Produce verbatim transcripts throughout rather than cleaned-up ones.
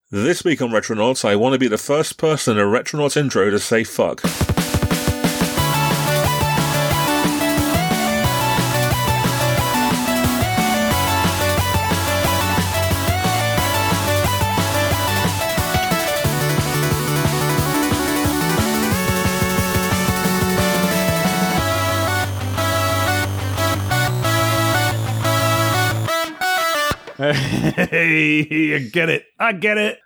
This week on Retronauts, I want to be the first person in a Retronauts intro to say fuck. Hey, I get it. I get it.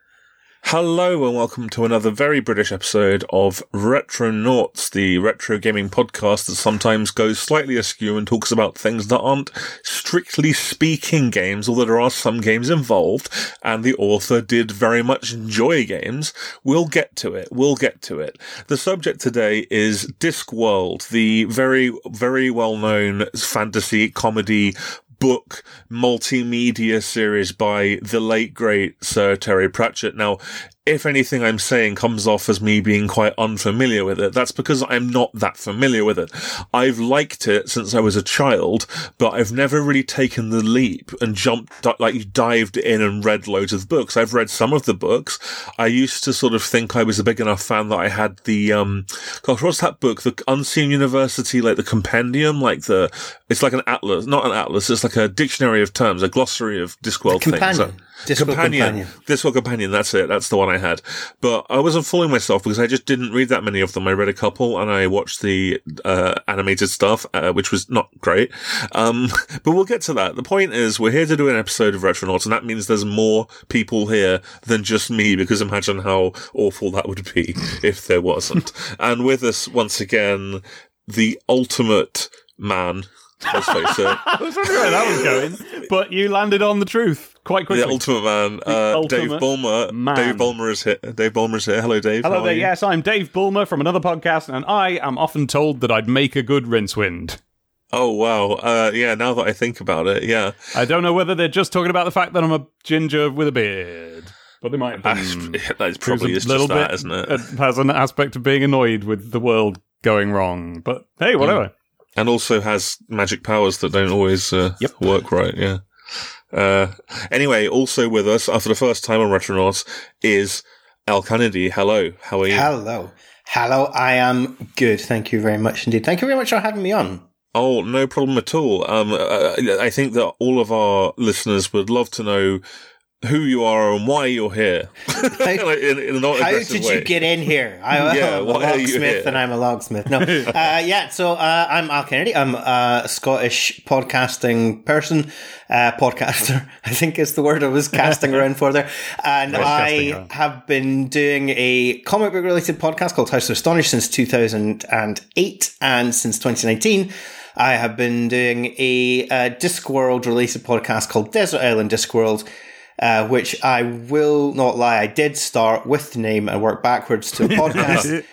Hello and welcome to another very British episode of Retronauts, the retro gaming podcast that sometimes goes slightly askew and talks about things that aren't strictly speaking games, although there are some games involved, and the author did very much enjoy games. We'll get to it. We'll get to it. The subject today is Discworld, the very, very well-known fantasy comedy book multimedia series by the late great Sir Terry Pratchett. Now, if anything I'm saying comes off as me being quite unfamiliar with it, that's because I'm not that familiar with it. I've liked it since I was a child, but I've never really taken the leap and jumped, like, dived in and read loads of books. I've read some of the books. I used to sort of think I was a big enough fan that I had the, um, gosh, what's that book? The Unseen University, like the compendium, like the, it's like an atlas, not an atlas, it's like a dictionary of terms, a glossary of Discworld things. So, Discworld companion. companion. Discworld Companion, that's it. That's the one I had. But I wasn't fooling myself because I just didn't read that many of them. I read a couple and I watched the uh animated stuff, uh, which was not great. Um, but we'll get to that. The point is, we're here to do an episode of Retronauts, and that means there's more people here than just me, because imagine how awful that would be if there wasn't. And with us, once again, the ultimate man. Let's face it. I was wondering where that was going, but you landed on the truth quite quickly. The ultimate man, uh, ultimate Dave Bulmer. man. Dave Bulmer is here. Dave Bulmer's here. Hello, Dave. Hello How there, are you? yes, I'm Dave Bulmer from another podcast, and I am often told that I'd make a good Rincewind. Oh, wow. Uh, yeah, now that I think about it, yeah. I don't know whether they're just talking about the fact that I'm a ginger with a beard, but they might have been. That's probably a is little just that, bit, isn't it? It has an aspect of being annoyed with the world going wrong, but hey, whatever. Mm. And also has magic powers that don't always uh, Yep. work right, yeah. Uh, anyway, also with us, uh, for the first time on Retronauts, is Al Kennedy. Hello, how are you? Hello. Hello, I am good. Thank you very much indeed. Thank you very much for having me on. Oh, no problem at all. Um, uh, I think that all of our listeners would love to know who you are and why you're here. How, in, in an how did way. you get in here? I'm Yeah, a why are you here? locksmith and I'm a logsmith. No, uh, yeah. So uh, I'm Al Kennedy. I'm a Scottish podcasting person, uh, podcaster. I think is the word I was casting around for there. And I around. have been doing a comic book related podcast called House of Astonish since two thousand eight, and since twenty nineteen. I have been doing a uh, Discworld related podcast called Desert Island Discworld. Uh, which I will not lie, I did start with the name and work backwards to a podcast.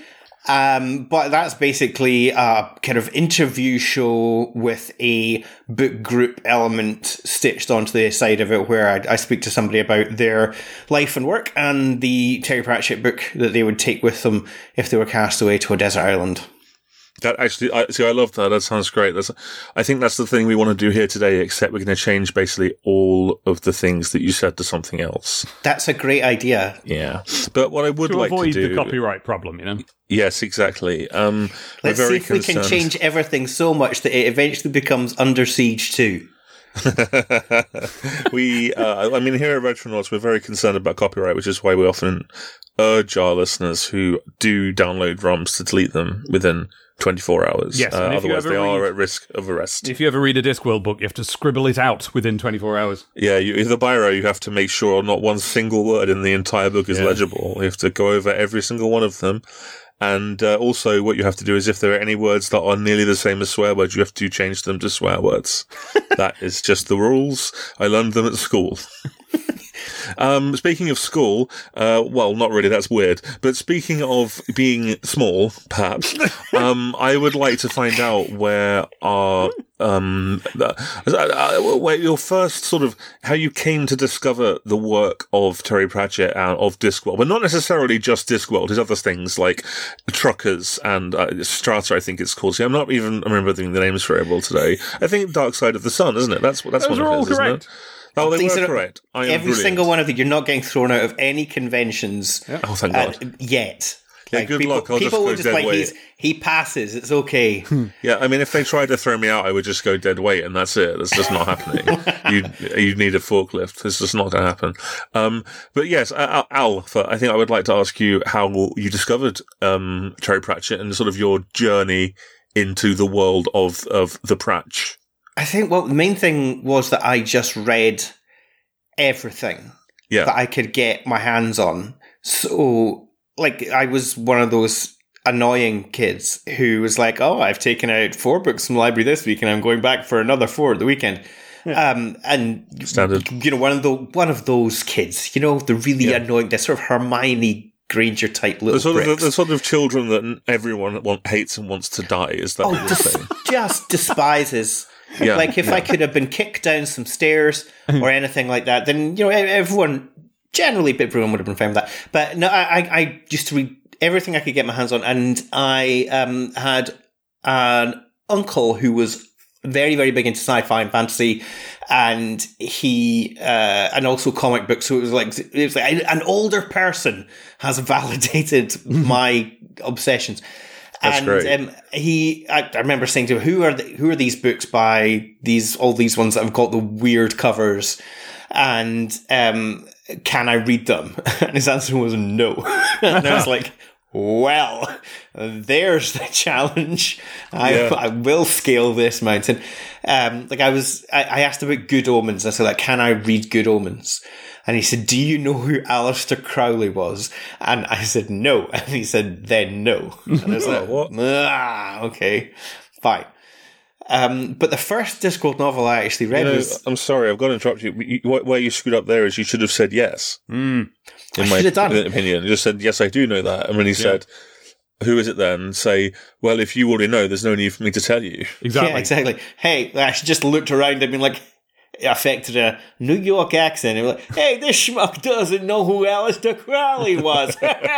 um, but that's basically a kind of interview show with a book group element stitched onto the side of it, where I, I speak to somebody about their life and work and the Terry Pratchett book that they would take with them if they were cast away to a desert island. That actually, I, see, I love that. That sounds great. That's, I think that's the thing we want to do here today, except we're going to change basically all of the things that you said to something else. That's a great idea. Yeah. But what I would To like avoid to do... the copyright problem, you know? Yes, exactly. Um, Let's we're see very if we can concerned- change everything so much that it eventually becomes Under Siege two. we, uh, I mean, here at Retronauts, we're very concerned about copyright, which is why we often urge our listeners who do download ROMs to delete them within twenty-four hours. Yes, uh, and if you otherwise ever they are read- at risk of arrest. If you ever read a Discworld book, you have to scribble it out within twenty-four hours. Yeah, you, with the biro, you have to make sure not one single word in the entire book is Yeah. legible. You have to go over every single one of them. And uh, also, what you have to do is, if there are any words that are nearly the same as swear words, you have to change them to swear words. That is just the rules. I learned them at school. Um, speaking of school, uh, well, not really, that's weird. But speaking of being small, perhaps, um, I would like to find out where our, um, uh, uh, where your first sort of, how you came to discover the work of Terry Pratchett and of Discworld, but not necessarily just Discworld, his other things like Truckers and uh, Strata, I think it's called. See, I'm not even remembering the names very well today. I think Dark Side of the Sun, isn't it? That's, that's Those one are of all his, isn't correct. it? Oh, they These were are- correct. I am Every brilliant. single one of you, you're not getting thrown out of any conventions Oh, thank uh, God. yet. Yeah, good people, luck. I'll just people go will just dead like, weight. he's, he passes, it's okay. Yeah, I mean, if they tried to throw me out, I would just go dead weight, and that's it. That's just not happening. you you need a forklift. It's just not going to happen. Um, but yes, Al, Al, I think I would like to ask you how you discovered um, Terry Pratchett and sort of your journey into the world of of the Pratch. I think, well, the main thing was that I just read everything Yeah, that I could get my hands on. So, like, I was one of those annoying kids who was like, oh, I've taken out four books from the library this week and I'm going back for another four at the weekend. Um, and, Standard. you know, one of the one of those kids, you know, the really Yeah. annoying, the sort of Hermione Granger type little the sort of the, bricks. the sort of children that everyone want, hates and wants to die. Is that Oh, what you're dis- saying? just despises. Yeah. Like, if I could have been kicked down some stairs or anything like that, then, you know, e- everyone, generally, everyone would have been fine with that. But no, I, I, I used to read everything I could get my hands on, and I um, had an uncle who was very, very big into sci-fi and fantasy, and he, uh, and also comic books. So it was like, it was like an older person has validated my obsessions. That's and great. Um, he, I, I remember saying to him, "Who are the, who are these books by? These all these ones that have got the weird covers, and um, can I read them?" And his answer was no. And I was like, "Well, there's the challenge. I Yeah. I will scale this mountain." Um, like I was, I, I asked about Good Omens. I said, "Like, can I read Good Omens?" And he said, "Do you know who Aleister Crowley was?" And I said, "No." And he said, "Then no." And I was Oh, like, what? Ah, okay, fine. Um, but the first Discworld novel I actually read You know, was, I'm sorry, I've got to interrupt you. you. Wh- Where you screwed up there is you should have said yes. Mm. I In my should have done. opinion, you just said yes, I do know that. And when he said, "Who is it then?" say, "Well, if you already know, there's no need for me to tell you." Exactly. Yeah, exactly. Hey, I actually just looked around and been like, affected a New York accent. And like, hey, this schmuck doesn't know who Aleister Crowley was.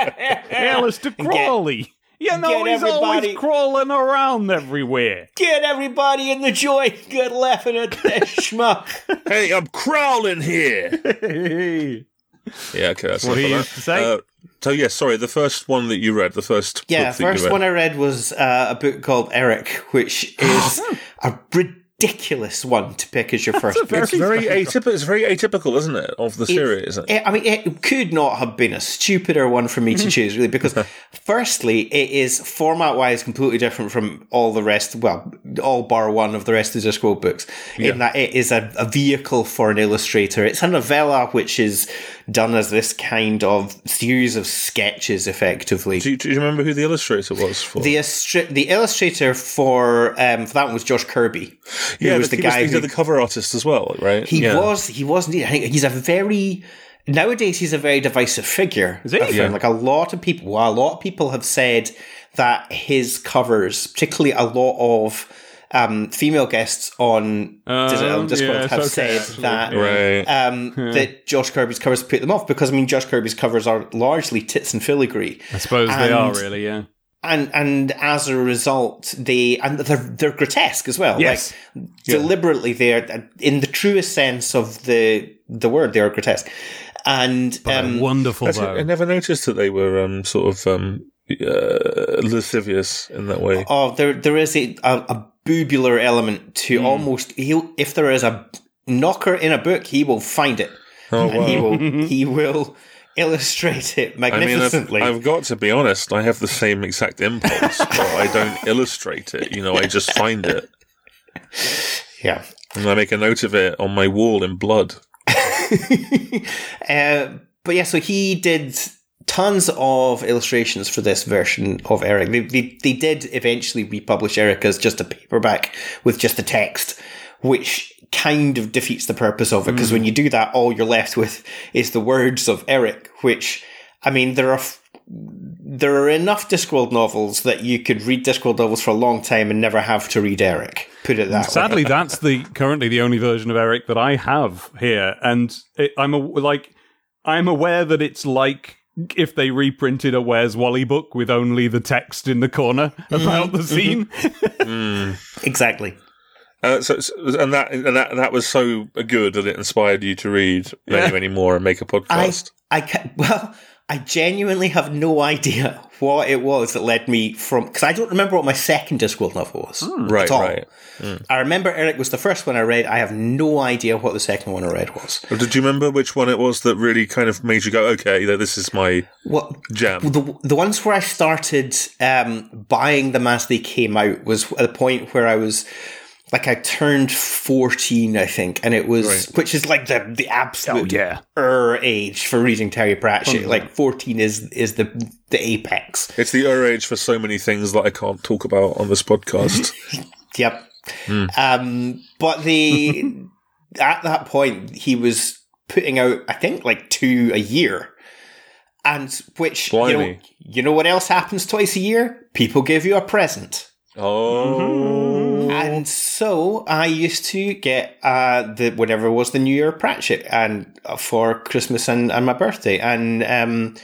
Aleister Get- Crowley. You know, get he's always everybody- crawling around everywhere. Get everybody in the joint. Good laughing at this schmuck. Hey, I'm crawling here. Hey. Yeah, okay, that's What enough he of used that. to say? Uh, so, yes, sorry, the first one that you read, the first Yeah, book that you first read. one I read was uh, a book called Eric, which is a ridiculous one to pick as your first book. It's very atypical. It's very atypical, isn't it, of the series? Isn't it? It- I mean, it could not have been a stupider one for me to choose, really, because firstly, it is format-wise completely different from all the rest, well, all bar one of the rest of the Discworld books, in that it is a, a vehicle for an illustrator. It's a novella which is done as this kind of series of sketches, effectively. Do you, do you remember who the illustrator was for? The, astri- the illustrator for um, for that one was Josh Kirby. Who yeah, was the he guy was, who he's the cover artist as well, right? he yeah. was he was indeed. I think he's a very nowadays he's a very divisive figure. Is he? I found. Yeah. Like a lot of people, well, a lot of people have said that his covers, particularly a lot of um, female guests on Um, Discord Discord yeah, it's have okay, said actually. that. Right. Um, That Josh Kirby's covers put them off because I mean Josh Kirby's covers are largely tits and filigree. I suppose they And- are, really, yeah. And and as a result, they and they're they're grotesque as well. Yes. Like, deliberately, they're in the truest sense of the the word. They are grotesque, and um, Wonderful, Actually, though. I never noticed that they were um, sort of um, uh, lascivious in that way. oh, there there is a a, a boobular element to Hmm. almost. He'll if there is a knocker in a book, he will find it, Oh, and he wow. will he will illustrate it I mean, I've, magnificently. I've got to be honest. I have the same exact impulse, but I don't illustrate it. You know, I just find it yeah. and I make a note of it on my wall in blood. Uh, but yeah, so he did tons of illustrations for this version of Eric. They, they, they did eventually republish Eric as just a paperback with just the text, which kind of defeats the purpose of it, because when you do that, all you're left with is the words of Eric, which, I mean, there are... F- there are enough Discworld novels that you could read Discworld novels for a long time and never have to read Eric. Put it that way. Sadly, that's the currently the only version of Eric that I have here, and it, I'm a, like I'm aware that it's like if they reprinted a Where's Wally book with only the text in the corner about the scene. Exactly. Uh, so, so, and that and that that was so good that it inspired you to read many, Yeah. many more and make a podcast. I, I ca- well, I genuinely have no idea what it was that led me from, because I don't remember what my second Discworld novel was. right, at all. right. I remember Eric was the first one I read. I have no idea what the second one I read was. Well, did you remember which one it was that really kind of made you go, okay, that this is my What jam? the the ones where I started um, buying them as they came out was at the point where I was. Like I turned fourteen, I think, and it was, Right. which is like the the absolute Oh, yeah. er age for reading Terry Pratchett. Like fourteen is is the the apex. It's the er age for so many things that I can't talk about on this podcast. Yep. Um, but the at that point he was putting out, I think, like two a year, and which you know, Blimey. you know what else happens twice a year? People give you a present. Oh, And so I used to get uh, the whatever was the New Year Pratchett and uh, for Christmas and, and my birthday, and um,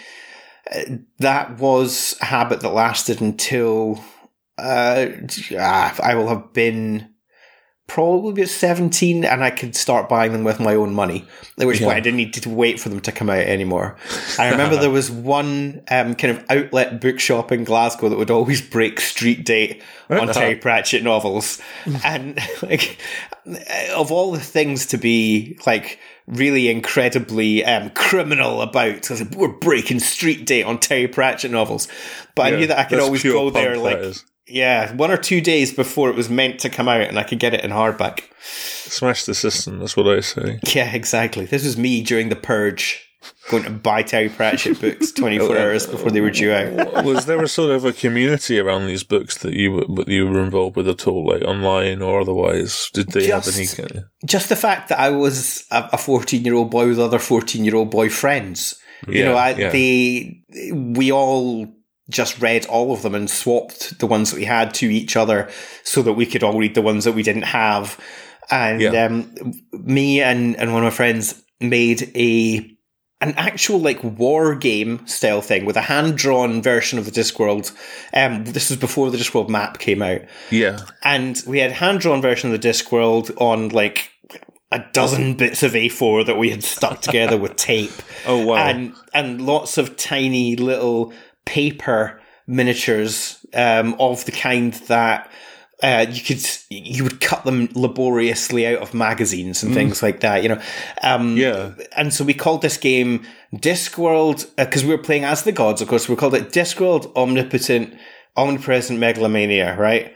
that was a habit that lasted until uh, I will have been probably about seventeen, and I could start buying them with my own money, at which point I didn't need to wait for them to come out anymore. I remember there was one um, kind of outlet bookshop in Glasgow that would always break street date on Terry Pratchett novels. And like, of all the things to be like really incredibly um, criminal about, because we're breaking street date on Terry Pratchett novels. But I Yeah, knew that I could that's always pure go there punk, like... that is. Yeah, one or two days before it was meant to come out, and I could get it in hardback. smash the system, that's what I say. Yeah, exactly. This was me during the purge, going to buy Terry Pratchett books twenty-four hours before they were due out. Was there a sort of a community around these books that you were, that you were involved with at all, like online or otherwise? Did they Just- have any kind of... Just the fact that I was a fourteen-year-old boy with other fourteen-year-old boy friends. You Yeah, know, I, yeah. they, we all just read all of them and swapped the ones that we had to each other so that we could all read the ones that we didn't have. And Yeah. um, me and, and one of my friends made a an actual like war game style thing with a hand-drawn version of the Discworld. Um, this was before the Discworld map came out. Yeah. And we had hand-drawn version of the Discworld on like a dozen bits of A four that we had stuck together with tape. Oh, wow. And and lots of tiny little paper miniatures um, of the kind that uh, you could you would cut them laboriously out of magazines and things like that, you know. Um, Yeah. And so we called this game Discworld because we were playing as the gods. Of course, we called it Discworld Omnipotent, Omnipresent Megalomania, right?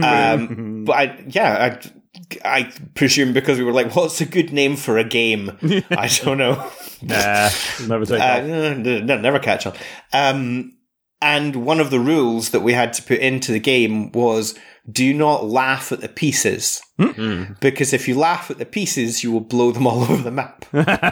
um, but I, yeah, I. I presume because we were like, what's a good name for a game? I don't know. Nah, never take Uh, off. n- n- never catch on. Um, and one of the rules that we had to put into the game was do not laugh at the pieces. Because if you laugh at the pieces, you will blow them all over the map.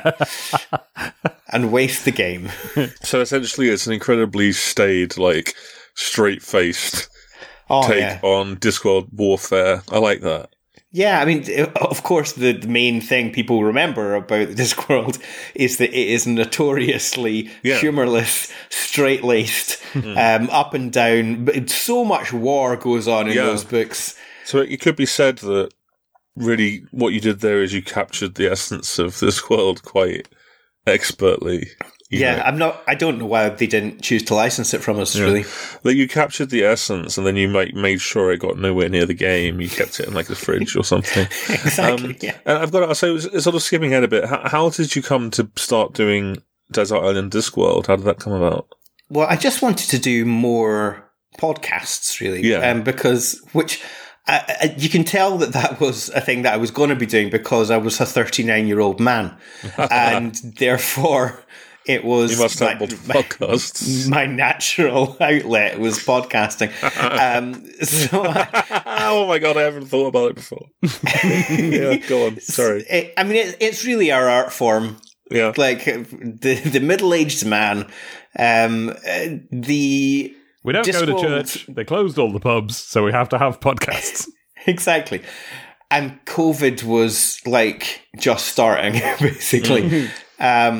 And waste the game. So essentially it's an incredibly staid, like, straight-faced Oh, take yeah. on Discworld warfare. I like that. Yeah, I mean, of course, the, the main thing people remember about Discworld is that it is notoriously Yeah. humorless, straight-laced, um, up and down. But so much war goes on in Yeah. those books. So it could be said that really what you did there is you captured the essence of Discworld quite expertly. you Yeah, know. I'm not. I don't know why they didn't choose to license it from us. Yeah. Really, Like you captured the essence and then you make, made sure it got nowhere near the game. You kept it in like the fridge or something. exactly. Um, yeah. And I've got to, so it's sort of skipping ahead a bit. How, how did you come to start doing Desert Island Discworld? How did that come about? Well, I just wanted to do more podcasts, really. Yeah. Um, because which. I, I, you can tell that that was a thing that I was going to be doing because I was a thirty-nine-year-old man, and therefore it was You must have my, multiple my, podcasts. my natural outlet was podcasting. um, so I, Oh my god, I haven't thought about it before. Yeah, go on. Sorry. it, I mean, it, it's really our art form. Yeah. Like the the middle-aged man, um, uh, the We don't go to Discworld- church. They closed all the pubs, so we have to have podcasts. exactly. And COVID was like just starting, basically. um,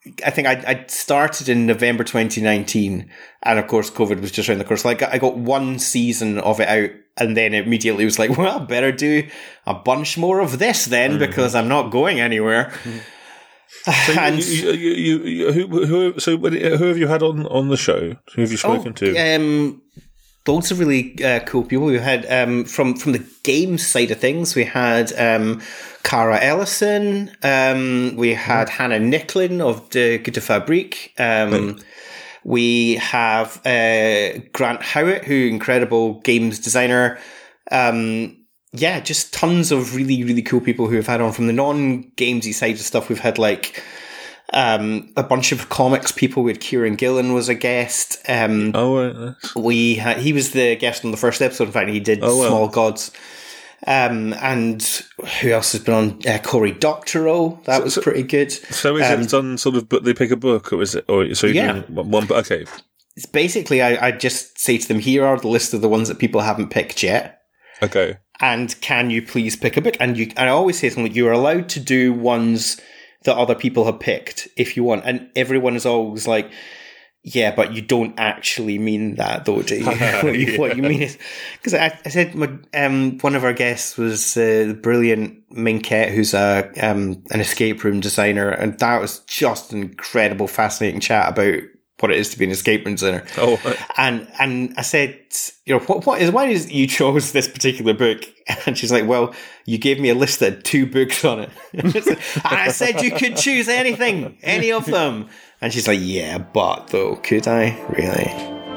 I think I, I started in November twenty nineteen, and of course COVID was just around the corner. So like I got one season of it out, and then immediately was like, well, I better do a bunch more of this then, mm. because I'm not going anywhere. Mm. So and you, you, you, you, who, who, so who have you had on, on the show? Who have you spoken oh, to? Um, loads of really uh, cool people. We had um, from from the games side of things. We had um, Cara Ellison. Um, we had mm. Hannah Nicklin of De Gute Fabrik. Um, mm. We have uh, Grant Howitt, who incredible games designer. Um, Yeah, just tons of really, really cool people who have had on from the non-gamesy side of stuff. We've had like um, a bunch of comics people. We had Kieran Gillen was a guest. Um, oh, right. we had, he was the guest on the first episode. In fact, he did oh, Small well. Gods. Um, and who else has been on? Uh, Cory Doctorow. That so, was pretty good. So is um, it done sort of, but they pick a book, or is it? Or so you're yeah. doing one, one. Okay. It's basically, I, I just say to them, here are the list of the ones that people haven't picked yet. Okay. And can you please pick a book? And you, and I always say to them, you're allowed to do ones that other people have picked if you want. And everyone is always like, yeah, but you don't actually mean that, though, do you? what, you yeah. what you mean is, because I, I said my, um, one of our guests was uh, the brilliant Minkette, who's a um, an escape room designer, and that was just an incredible, fascinating chat about what it is to be an escape room designer. Oh, and and I said, you know, what what is why is you chose this particular book? And she's like, well, you gave me a list that had two books on it, and I said you could choose anything, any of them. And she's like, yeah, but though, could I really?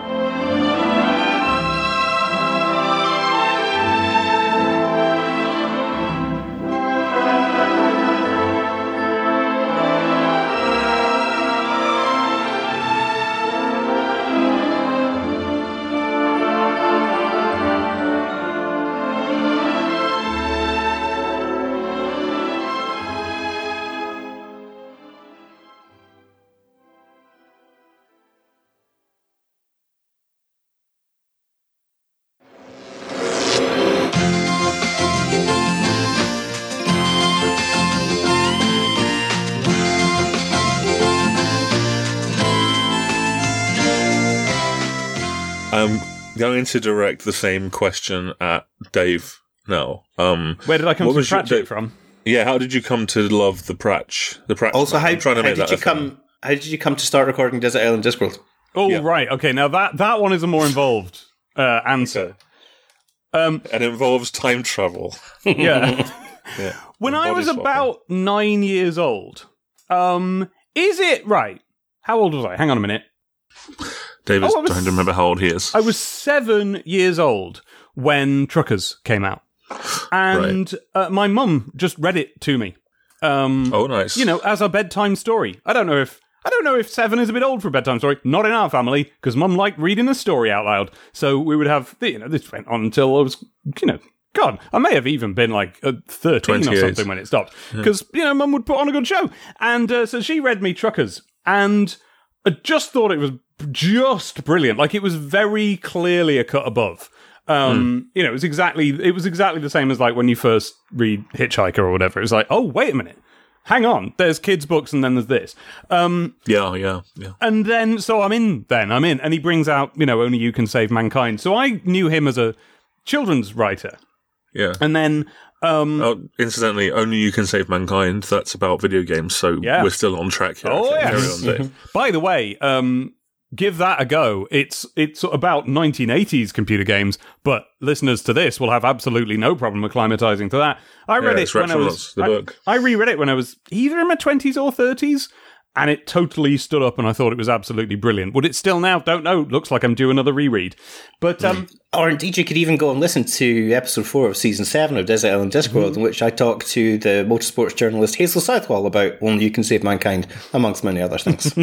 I'm going to direct the same question at Dave now. Um, Where did I come to Pratchett from? Yeah, how did you come to love the Pratch? The Pratch. Also, how, I'm trying to how make did that you come? thing. How did you come to start recording Desert Island Discworld? Oh, yeah. right. Okay, now that that one is a more involved uh, answer. Okay. Um, it involves time travel. Yeah. yeah. When and I was swapping. about nine years old, um, is it right? How old was I? Hang on a minute. David's oh, was, trying to remember how old he is. I was seven years old when Truckers came out. And right. uh, my mum just read it to me. Um, oh, nice. You know, as a bedtime story. I don't know if I don't know if seven is a bit old for a bedtime story. Not in our family, because mum liked reading a story out loud. So we would have, you know, this went on until I was, you know, God, I may have even been like uh, thirteen or something when it stopped. Because, yeah. you know, mum would put on a good show. And uh, so she read me Truckers. And I just thought it was just brilliant. Like, it was very clearly a cut above. Um, mm. You know, it was exactly it was exactly the same as like when you first read Hitchhiker or whatever. It was like, oh, wait a minute. Hang on. There's kids' books and then there's this. Um, yeah, yeah, yeah. And then, so I'm in then. I'm in. And he brings out, you know, Only You Can Save Mankind. So I knew him as a children's writer. Yeah. And then... Um, oh, incidentally, Only You Can Save Mankind, that's about video games, so yeah. we're still on track here. Oh, yeah. By the way, um, give that a go. It's it's about nineteen eighties computer games, but listeners to this will have absolutely no problem acclimatizing to that. I read yeah, it when I was... The I, book. I reread it when I was either in my twenties or thirties, and it totally stood up, and I thought it was absolutely brilliant. Would it still now? Don't know. Looks like I'm due another reread. But... um. Or indeed, you could even go and listen to episode four of season seven of Desert Island Discworld, mm-hmm. in which I talked to the motorsports journalist Hazel Southwell about Only You Can Save Mankind, amongst many other things.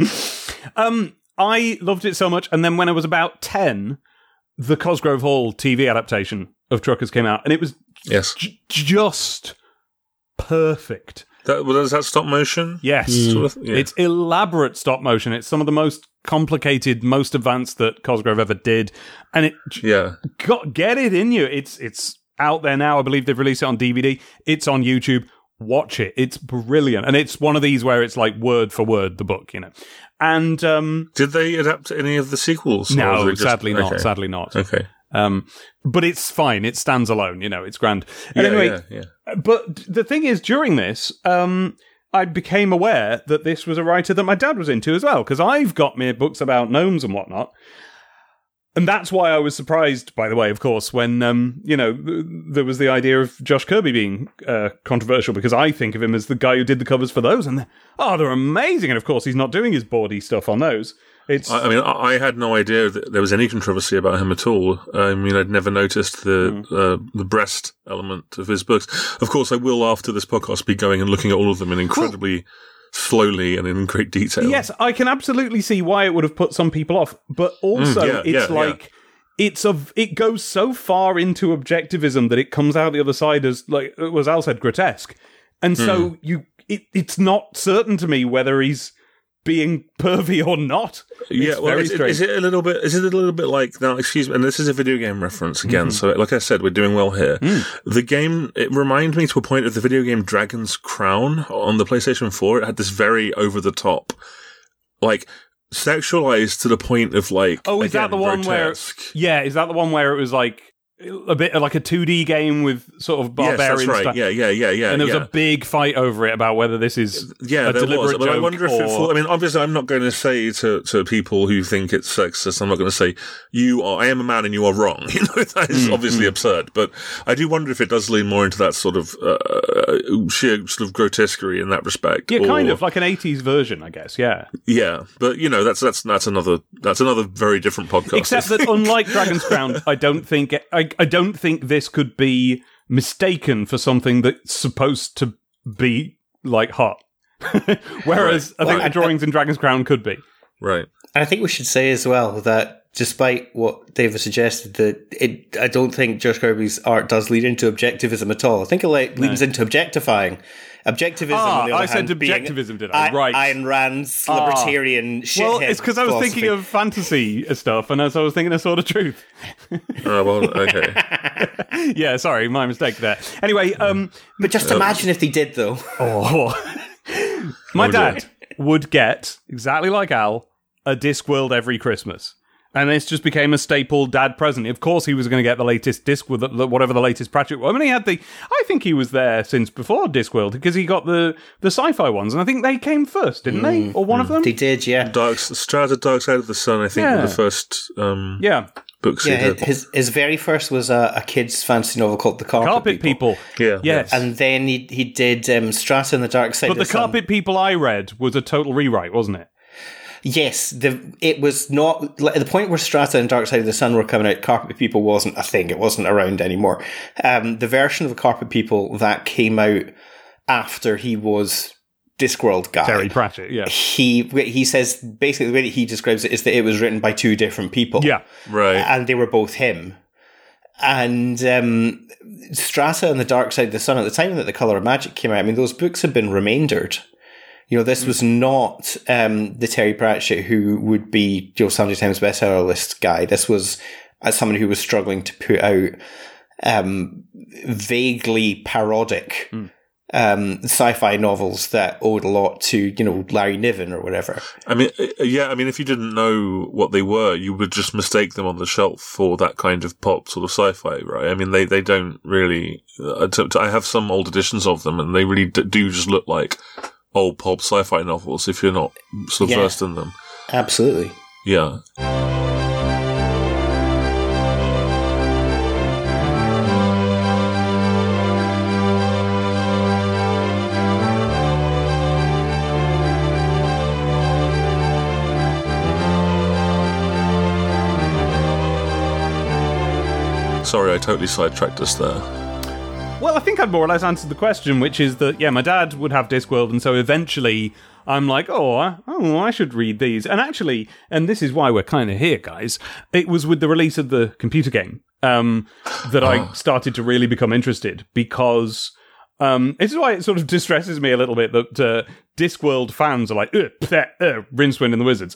um, I loved it so much, and then when I was about ten, the Cosgrove Hall T V adaptation of Truckers came out, and it was yes. j- just perfect. That, well, is that stop motion? Yes. Mm. Sort of, yeah. It's elaborate stop motion. It's some of the most complicated, most advanced that Cosgrove ever did. And it yeah. got get it in you. It's it's out there now. I believe they've released it on D V D. It's on YouTube. watch it. It's brilliant. And it's one of these where it's like word for word, the book, you know. And um, did they adapt any of the sequels? No, just, sadly not. okay. Sadly not. Okay. Um, but it's fine. It stands alone. You know, it's grand. And yeah, anyway, yeah, yeah. But the thing is, during this, um, I became aware that this was a writer that my dad was into as well, because I've got me books about gnomes and whatnot. And that's why I was surprised, by the way, of course, when, um, you know, th- there was the idea of Josh Kirby being uh, controversial, because I think of him as the guy who did the covers for those, and they're, oh, they're amazing. And of course, he's not doing his bawdy stuff on those. It's. I, I mean, I, I had no idea that there was any controversy about him at all. I mean, I'd never noticed the mm. uh, the breast element of his books. Of course, I will, after this podcast, be going and looking at all of them in incredibly... Well, slowly and in great detail. Yes, I can absolutely see why it would have put some people off, but also mm, yeah, it's yeah, like yeah. it's a it goes so far into objectivism that it comes out the other side as, like as Al said, grotesque, and so mm. you it, it's not certain to me whether he's being pervy or not. It's yeah, well, very is, strange. is it a little bit? Is it a little bit like now? Excuse me, and this is a video game reference again. Mm-hmm. So, like I said, we're doing well here. Mm. The game it reminded me to a point of the video game Dragon's Crown on the PlayStation four. It had this very over the top, like sexualized to the point of like. Oh, is again, that the one grotesque. where? Yeah, is that the one where it was like a bit like a two D game with sort of barbarian yes, that's right. stuff. Yeah, yeah, yeah, yeah. And there was yeah. a big fight over it about whether this is yeah, a there deliberate was. But joke I wonder if or... it. Fall, I mean, obviously, I'm not going to say to, to people who think it's sexist. I'm not going to say you are. I am a man and you are wrong. You know, that is mm, obviously mm. absurd. But I do wonder if it does lean more into that sort of uh, sheer sort of grotesquerie in that respect. Yeah, or, kind of like an eighties version, I guess. Yeah, yeah. But you know, that's that's that's another that's another very different podcast. Except that, unlike Dragon's Crown, I don't think I I don't think this could be mistaken for something that's supposed to be like hot. Whereas right. I think well, the drawings I, in Dragon's Crown could be. Right. And I think we should say as well that despite what David suggested, that it, I don't think Josh Kirby's art does lead into objectivism at all. I think it like, leads no. into objectifying. Objectivism, ah, on the other I hand, said objectivism, did I? I? Right. Ayn Rand's libertarian ah. shithead Well, it's because I was philosophy. thinking of fantasy stuff, and as I was thinking of Sword of Truth. Oh, well, okay. Yeah, sorry, my mistake there. Anyway, um... But just uh, imagine if they did, though. Oh. My oh, dad would get, exactly like Al, a Discworld every Christmas. And this just became a staple dad present. Of course, he was going to get the latest disc with the, whatever the latest Pratchett. I mean, he had the. I think he was there since before Discworld because he got the, the sci-fi ones, and I think they came first, didn't mm, they? Or one mm, of them? They did, yeah. Dark Strata, Dark Side of the Sun. I think yeah. were the first. Um, yeah. Books. Yeah, his, his his very first was a, a kids' fantasy novel called The Carpet, Carpet People. People. Yeah. Yes. And then he he did um, Strata and the Dark Side. But of the, the Carpet Sun. People I read was a total rewrite, wasn't it? Yes, the it was not at the point where Strata and Dark Side of the Sun were coming out. Carpet People wasn't a thing; it wasn't around anymore. Um, the version of the Carpet People that came out after he was Discworld guy, Terry Pratchett, yeah. He he says basically the way that he describes it is that it was written by two different people, yeah, right, and they were both him. And um, Strata and the Dark Side of the Sun at the time that The Color of Magic came out, I mean, those books had been remaindered. You know, this was not um, the Terry Pratchett who would be, you know, Sunday Times bestseller list guy. This was as someone who was struggling to put out um, vaguely parodic mm. um, sci-fi novels that owed a lot to, you know, Larry Niven or whatever. I mean, yeah, I mean, if you didn't know what they were, you would just mistake them on the shelf for that kind of pop sort of sci-fi, right? I mean, they, they don't really... Uh, t- t- I have some old editions of them, and they really d- do just look like old pulp sci-fi novels if you're not sort of yeah, versed in them. Absolutely. Yeah. Sorry, I totally sidetracked us there. Well, I think I'd more or less answered the question, which is that, yeah, my dad would have Discworld, and so eventually I'm like, oh, I, oh, I should read these. And actually, and this is why we're kind of here, guys, it was with the release of the computer game um, that I started to really become interested, because Um, this is why it sort of distresses me a little bit that uh, Discworld fans are like, uh, pleh, uh, Rincewind and the Wizards,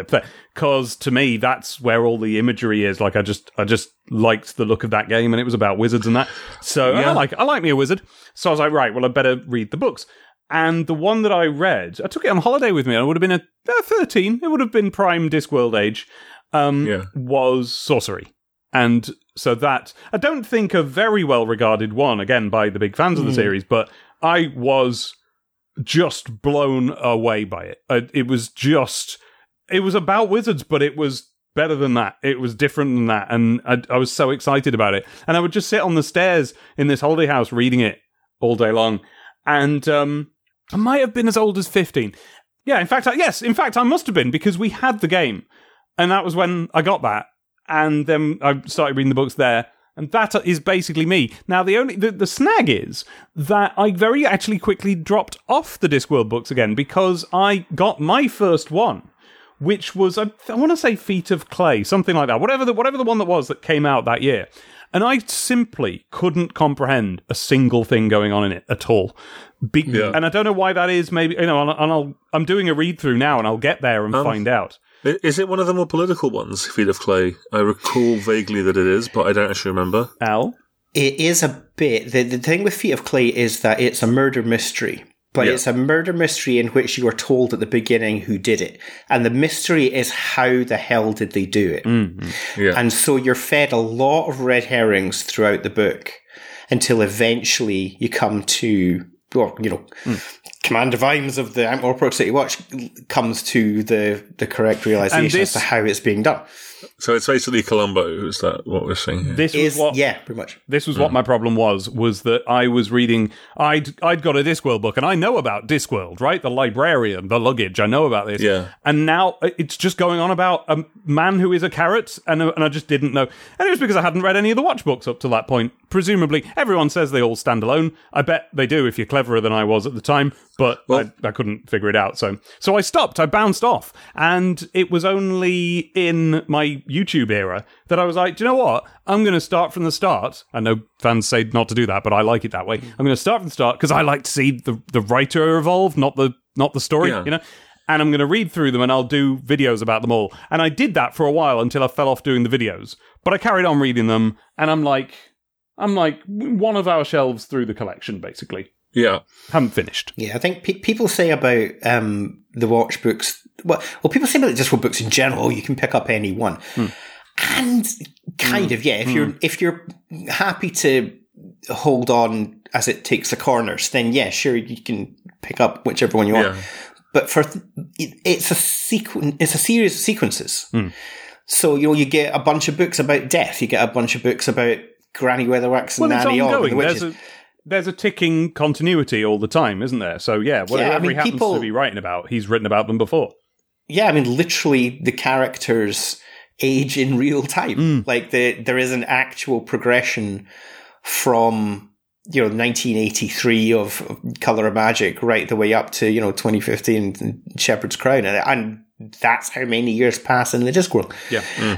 because to me that's where all the imagery is. Like I just, I just liked the look of that game, and it was about wizards and that. So Yeah. and I like, I like me a wizard. So I was like, right, well, I better read the books. And the one that I read, I took it on holiday with me. I would have been a, a thirteen. It would have been prime Discworld age. Um, Yeah. was Sorcery. And so that, I don't think a very well regarded one, again, by the big fans of the series, but I was just blown away by it. Uh, it was just, it was about wizards, but it was better than that. It was different than that. And I, I was so excited about it. And I would just sit on the stairs in this holiday house reading it all day long. And um, I might have been as old as fifteen. Yeah, in fact, I, yes, in fact, I must have been, because we had the game. And that was when I got that. And then I started reading the books there. And that is basically me. Now, the only the, the snag is that I very actually quickly dropped off the Discworld books again, because I got my first one, which was, I, I want to say Feet of Clay, something like that. Whatever the, whatever the one that was that came out that year. And I simply couldn't comprehend a single thing going on in it at all. Be- Yeah. And I don't know why that is. Maybe, you know, and, and I'll, I'm doing a read through now, and I'll get there and Um, find out. Is it one of the more political ones, Feet of Clay? I recall vaguely that it is, but I don't actually remember. Al? It is a bit. The, the thing with Feet of Clay is that it's a murder mystery, but Yeah. it's a murder mystery in which you are told at the beginning who did it. And the mystery is how the hell did they do it? Mm-hmm. Yeah. And so you're fed a lot of red herrings throughout the book until eventually you come to, well, you know, Mm. Commander Vimes of the Ankh-Morpork City Watch comes to the, the correct realization this- as to how it's being done. So it's basically Columbo, is that what we're saying here? This was Is, what... yeah, pretty much. This was what my problem was, was that I was reading, I'd I'd got a Discworld book, and I know about Discworld, right? The librarian, the luggage, I know about this. Yeah. And now it's just going on about a man who is a carrot, and, and I just didn't know. And it was because I hadn't read any of the Watch books up to that point. Presumably, everyone says they all stand alone. I bet they do if you're cleverer than I was at the time, but Well- I, I couldn't figure it out. So, so I stopped, I bounced off, and it was only in my YouTube era that I was like, do you know what? I'm going to start from the start. I know fans say not to do that, but I like it that way. I'm going to start from the start because I like to see the, the writer evolve, not the not the story, Yeah. you know? And I'm going to read through them, and I'll do videos about them all. And I did that for a while until I fell off doing the videos. But I carried on reading them, and I'm like, I'm like one of our shelves through the collection, basically. Yeah. Haven't finished. Yeah, I think pe- people say about um, the Watch books. Well, well, people say about Discworld books in general. You can pick up any one, Hmm. and kind of yeah. If you're if you're happy to hold on as it takes the corners, then yeah, sure you can pick up whichever one you want. Yeah. But for th- it, it's a sequen- it's a series of sequences. Hmm. So you know you get a bunch of books about death. You get a bunch of books about Granny Weatherwax and Well, it's Nanny Ogg and ongoing. the witches. There's a, there's a ticking continuity all the time, isn't there? So, yeah, whatever Yeah, I mean, he happens people- to be writing about, he's written about them before. Yeah, I mean, literally, the characters age in real time. Mm. Like, the, there is an actual progression from, you know, nineteen eighty-three of Colour of Magic right the way up to, you know, twenty fifteen Shepherd's Crown. And, and that's how many years pass in the Discworld. Yeah. Mm.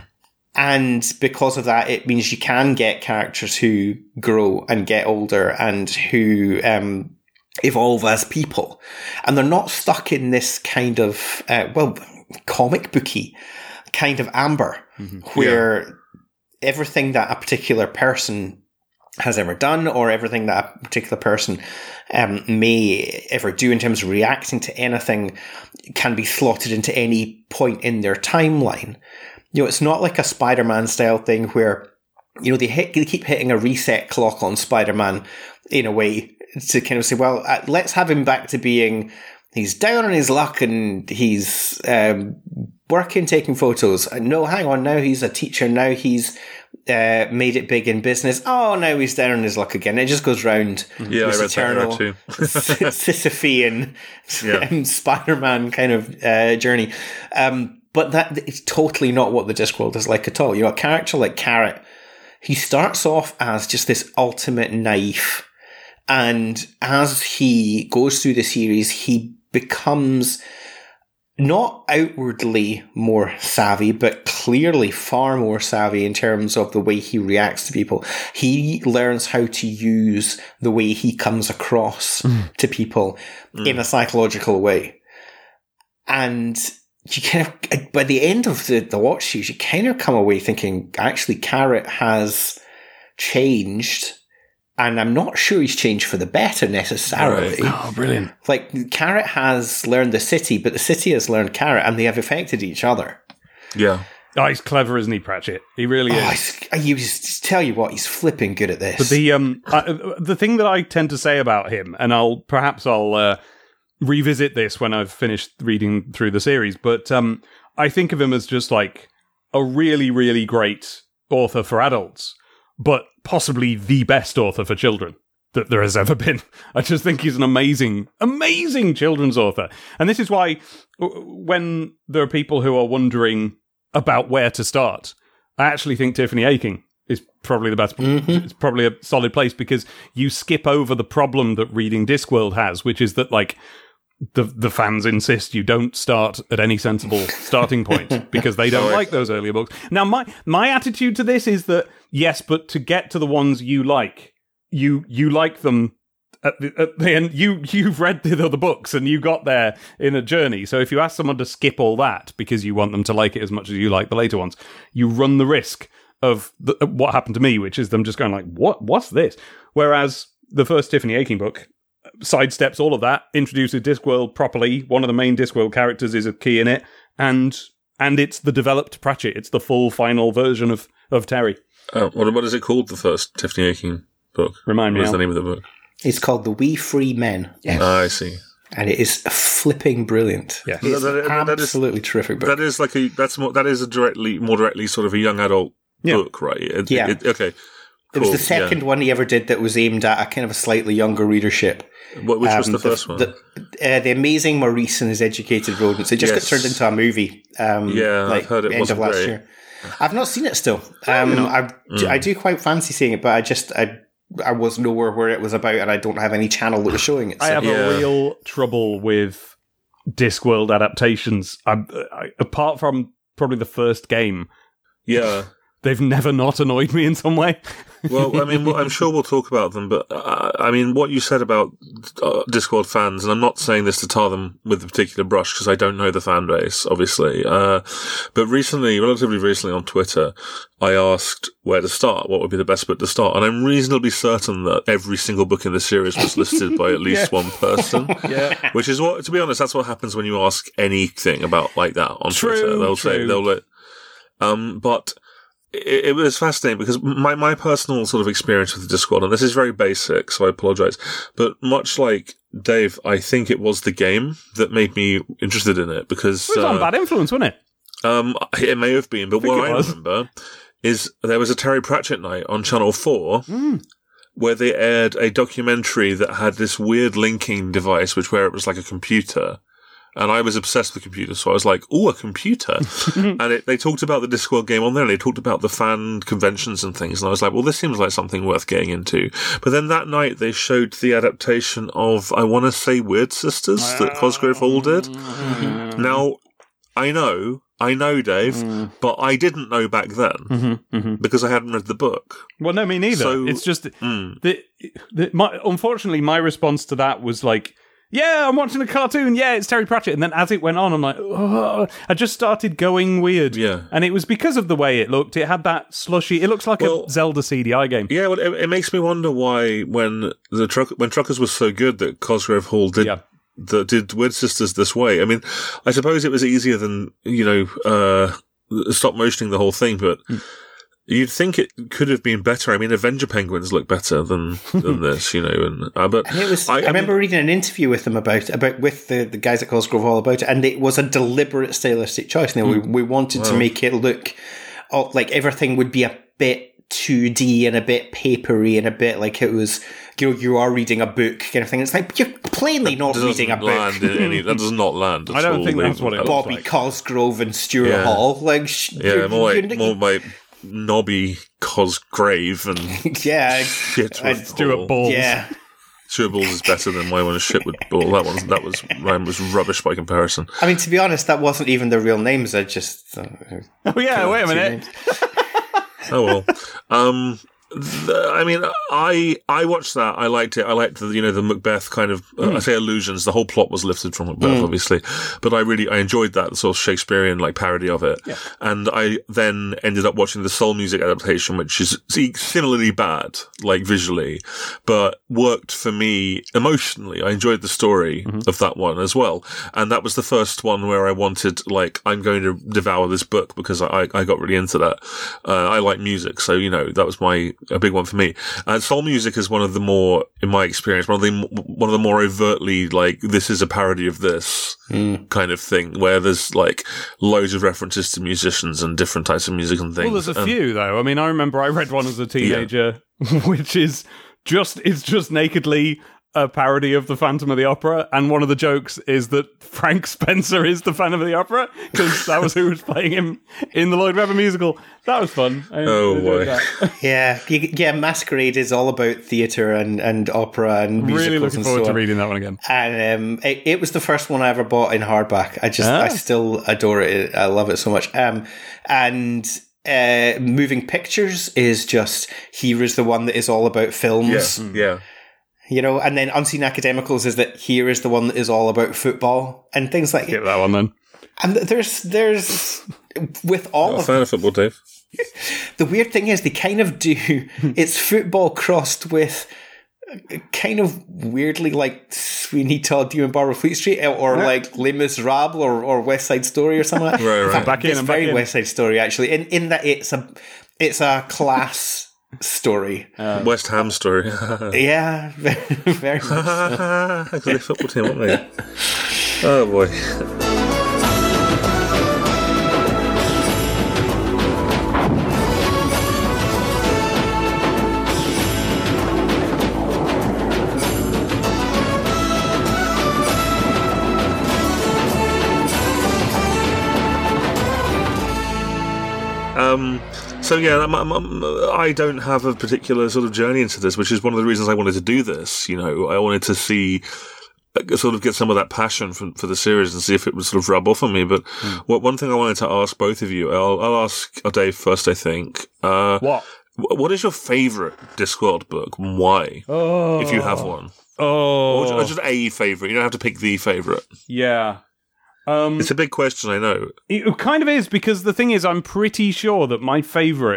And because of that, it means you can get characters who grow and get older and who um, evolve as people. And they're not stuck in this kind of, uh, well, comic booky kind of amber Mm-hmm. where everything that a particular person has ever done or everything that a particular person um, may ever do in terms of reacting to anything can be slotted into any point in their timeline. You know, it's not like a Spider-Man style thing where, you know, they, hit, they keep hitting a reset clock on Spider-Man in a way to kind of say, well, uh, let's have him back to being, he's down on his luck and he's um, working, taking photos. Uh, no, hang on, now he's a teacher, now he's uh, made it big in business. Oh, now he's down on his luck again. It just goes round Yeah, this I read eternal that too. Sisyphean Yeah. Spider-Man kind of uh, journey. Um, but that is totally not what the Discworld is like at all. You know, a character like Carrot, he starts off as just this ultimate naif. And as he goes through the series, he becomes not outwardly more savvy, but clearly far more savvy in terms of the way he reacts to people. He learns how to use the way he comes across mm. to people mm. in a psychological way. And you kind of, by the end of the, the watch series, you kind of come away thinking, actually, Carrot has changed. And I'm not sure he's changed for the better necessarily. Right. Oh, brilliant. Like, Carrot has learned the city, but the city has learned Carrot, and they have affected each other. Yeah. Oh, he's clever, isn't he, Pratchett? He really oh, is. I just tell you what, he's flipping good at this. But the um, I, the thing that I tend to say about him, and I'll perhaps I'll uh, revisit this when I've finished reading through the series, but um, I think of him as just like a really, really great author for adults, but possibly the best author for children that there has ever been. I just think he's an amazing, amazing children's author. And this is why when there are people who are wondering about where to start, I actually think Tiffany Aching is probably the best. Mm-hmm. It's probably a solid place because you skip over the problem that reading Discworld has, which is that like the the fans insist you don't start at any sensible starting point because they don't like those earlier books. Now, my my attitude to this is that yes, but to get to the ones you like, you you like them at the, at the end. You you've read the other books and you got there in a journey. So if you ask someone to skip all that because you want them to like it as much as you like the later ones, you run the risk of the, what happened to me, which is them just going like, "What? What's this?" Whereas the first Tiffany Aching book sidesteps all of that, introduces Discworld properly. One of the main Discworld characters is a key in it, and and it's the developed Pratchett. It's the full final version of of Terry. Oh, what, what is it called? The first Tiffany Aching book. Remind me. What is now. the name of the book? It's called The Wee Free Men. Yes. Ah, I see. And it is flipping brilliant. Yes. It's that, that, that absolutely is, terrific book. That is like a that's more that is a directly more directly sort of a young adult yeah. book, right? It, yeah. It, okay. It Cool. was the second yeah. one he ever did that was aimed at a kind of a slightly younger readership. What, which um, was the, the first one? The, uh, the Amazing Maurice and His Educated Rodents. It just yes. got turned into a movie. Um, yeah, like, I've heard it end wasn't of last great. year. I've not seen it still. Um, I, mm. I do quite fancy seeing it, but I just I I was nowhere where it was about, and I don't have any channel that was showing it. So. I have yeah. a real trouble with Discworld adaptations. I, I, apart from probably the first game, yeah. They've never not annoyed me in some way. Well, I mean, I'm sure we'll talk about them, but uh, I mean, what you said about uh, Discworld fans, and I'm not saying this to tar them with a particular brush because I don't know the fan base, obviously. Uh, but recently, relatively recently on Twitter, I asked where to start, what would be the best book to start, and I'm reasonably certain that every single book in the series was listed by at least yeah. one person. Yeah. Which is what, to be honest, that's what happens when you ask anything about like that on true, Twitter. They'll true. say they'll let, um, but. It, it was fascinating because my, my personal sort of experience with the Discworld, and this is very basic, so I apologize, but much like Dave, I think it was the game that made me interested in it because... It was on uh, Bad Influence, wasn't it? Um, it may have been, but I what I was. remember is there was a Terry Pratchett night on Channel four mm. where they aired a documentary that had this weird linking device, which where it was like a computer. And I was obsessed with computers, so I was like, "Ooh, a computer!" And it, they talked about the Discworld game on there, and they talked about the fan conventions and things. And I was like, "Well, this seems like something worth getting into." But then that night, they showed the adaptation of, I want to say, Weird Sisters that Cosgrove Hall did. Now, I know, I know, Dave, mm. but I didn't know back then mm-hmm, mm-hmm. because I hadn't read the book. Well, no, me neither. So, it's just mm. the, the, my, unfortunately, my response to that was like, yeah, I'm watching a cartoon. Yeah, it's Terry Pratchett. And then as it went on, I'm like, oh, I just started going weird. Yeah. And it was because of the way it looked. It had that slushy, it looks like well, a Zelda C D I game. Yeah, well, it, it makes me wonder why when the truck, when Truckers was so good that Cosgrove Hall did, yeah. the, did Weird Sisters this way. I mean, I suppose it was easier than, you know, uh, stop motioning the whole thing, but mm. you'd think it could have been better. I mean, Avenger Penguins look better than, than this, you know. And uh, but and it was. I, I, I remember mean, reading an interview with them about about with the, the guys at Cosgrove Hall about it, and it was a deliberate stylistic choice. Now, mm. we we wanted wow. to make it look oh, like everything would be a bit two D and a bit papery and a bit like it was. You know, you are reading a book kind of thing. It's like you're plainly not reading a book. In any, that does not land. At I don't all. think that's what it Bobby like. Cosgrove and Stuart yeah. Hall, like sh- yeah, more like more like Nobby Cosgrave and yeah, shit I, Stuart Balls. Yeah, Two Balls is better than My One is Shit with Ball. That one, that was mine was rubbish by comparison. I mean, to be honest, that wasn't even their real names. I just. Uh, oh yeah, wait a minute. Oh well. Um, the, I mean, I I watched that. I liked it. I liked the you know the Macbeth kind of uh, mm. I say allusions. The whole plot was lifted from Macbeth, mm. obviously, but I really I enjoyed that sort of Shakespearean like parody of it. Yeah. And I then ended up watching the Soul Music adaptation, which is similarly bad, like visually, but worked for me emotionally. I enjoyed the story mm-hmm. of that one as well, and that was the first one where I wanted like I'm going to devour this book because I I got really into that. Uh, I like music, so you know that was my a big one for me. And Soul Music is one of the more, in my experience, one of the one of the more overtly like this is a parody of this mm. kind of thing, where there's like loads of references to musicians and different types of music and things. Well, there's a and, few though. I mean, I remember I read one as a teenager, yeah. which is just it's just nakedly a parody of the Phantom of the Opera, and one of the jokes is that Frank Spencer is the Phantom of the Opera because that was who was playing him in the Lloyd Webber musical. That was fun. I oh boy, yeah, yeah. Masquerade is all about theatre and, and opera and musicals. Really looking and forward so to reading that one again. And um, it, it was the first one I ever bought in hardback. I just, ah. I still adore it. I love it so much. Um, and. Uh, Moving Pictures is just here is the one that is all about films. Yeah, yeah. You know, and then Unseen Academicals is that here is the one that is all about football and things like that. Get that one then. And there's, there's, with all Not of a fan of football, Dave. The weird thing is they kind of do, it's football crossed with kind of weirdly like Sweeney Todd, You and Barbara Fleet Street or yeah. like Les Miserables or, or West Side Story or something like that. right, right. Fact, back in, it's I'm very back in. West Side Story actually, in, in that it's a, it's a class story. Uh, West Ham story. yeah, very, very much so. Because they're football team, aren't they? Oh boy. Um, so yeah, I'm, I'm, I'm, I don't have a particular sort of journey into this, which is one of the reasons I wanted to do this. You know, I wanted to see, sort of get some of that passion for, for the series and see if it would sort of rub off on me. But mm. what, one thing I wanted to ask both of you, I'll, I'll ask Dave first, I think. Uh, what? What is your favourite Discworld book and why? Oh. If you have one. Oh. Or just a favourite. You don't have to pick the favourite. Yeah. Um, it's a big question, I know. It kind of is, because the thing is, I'm pretty sure that my favourite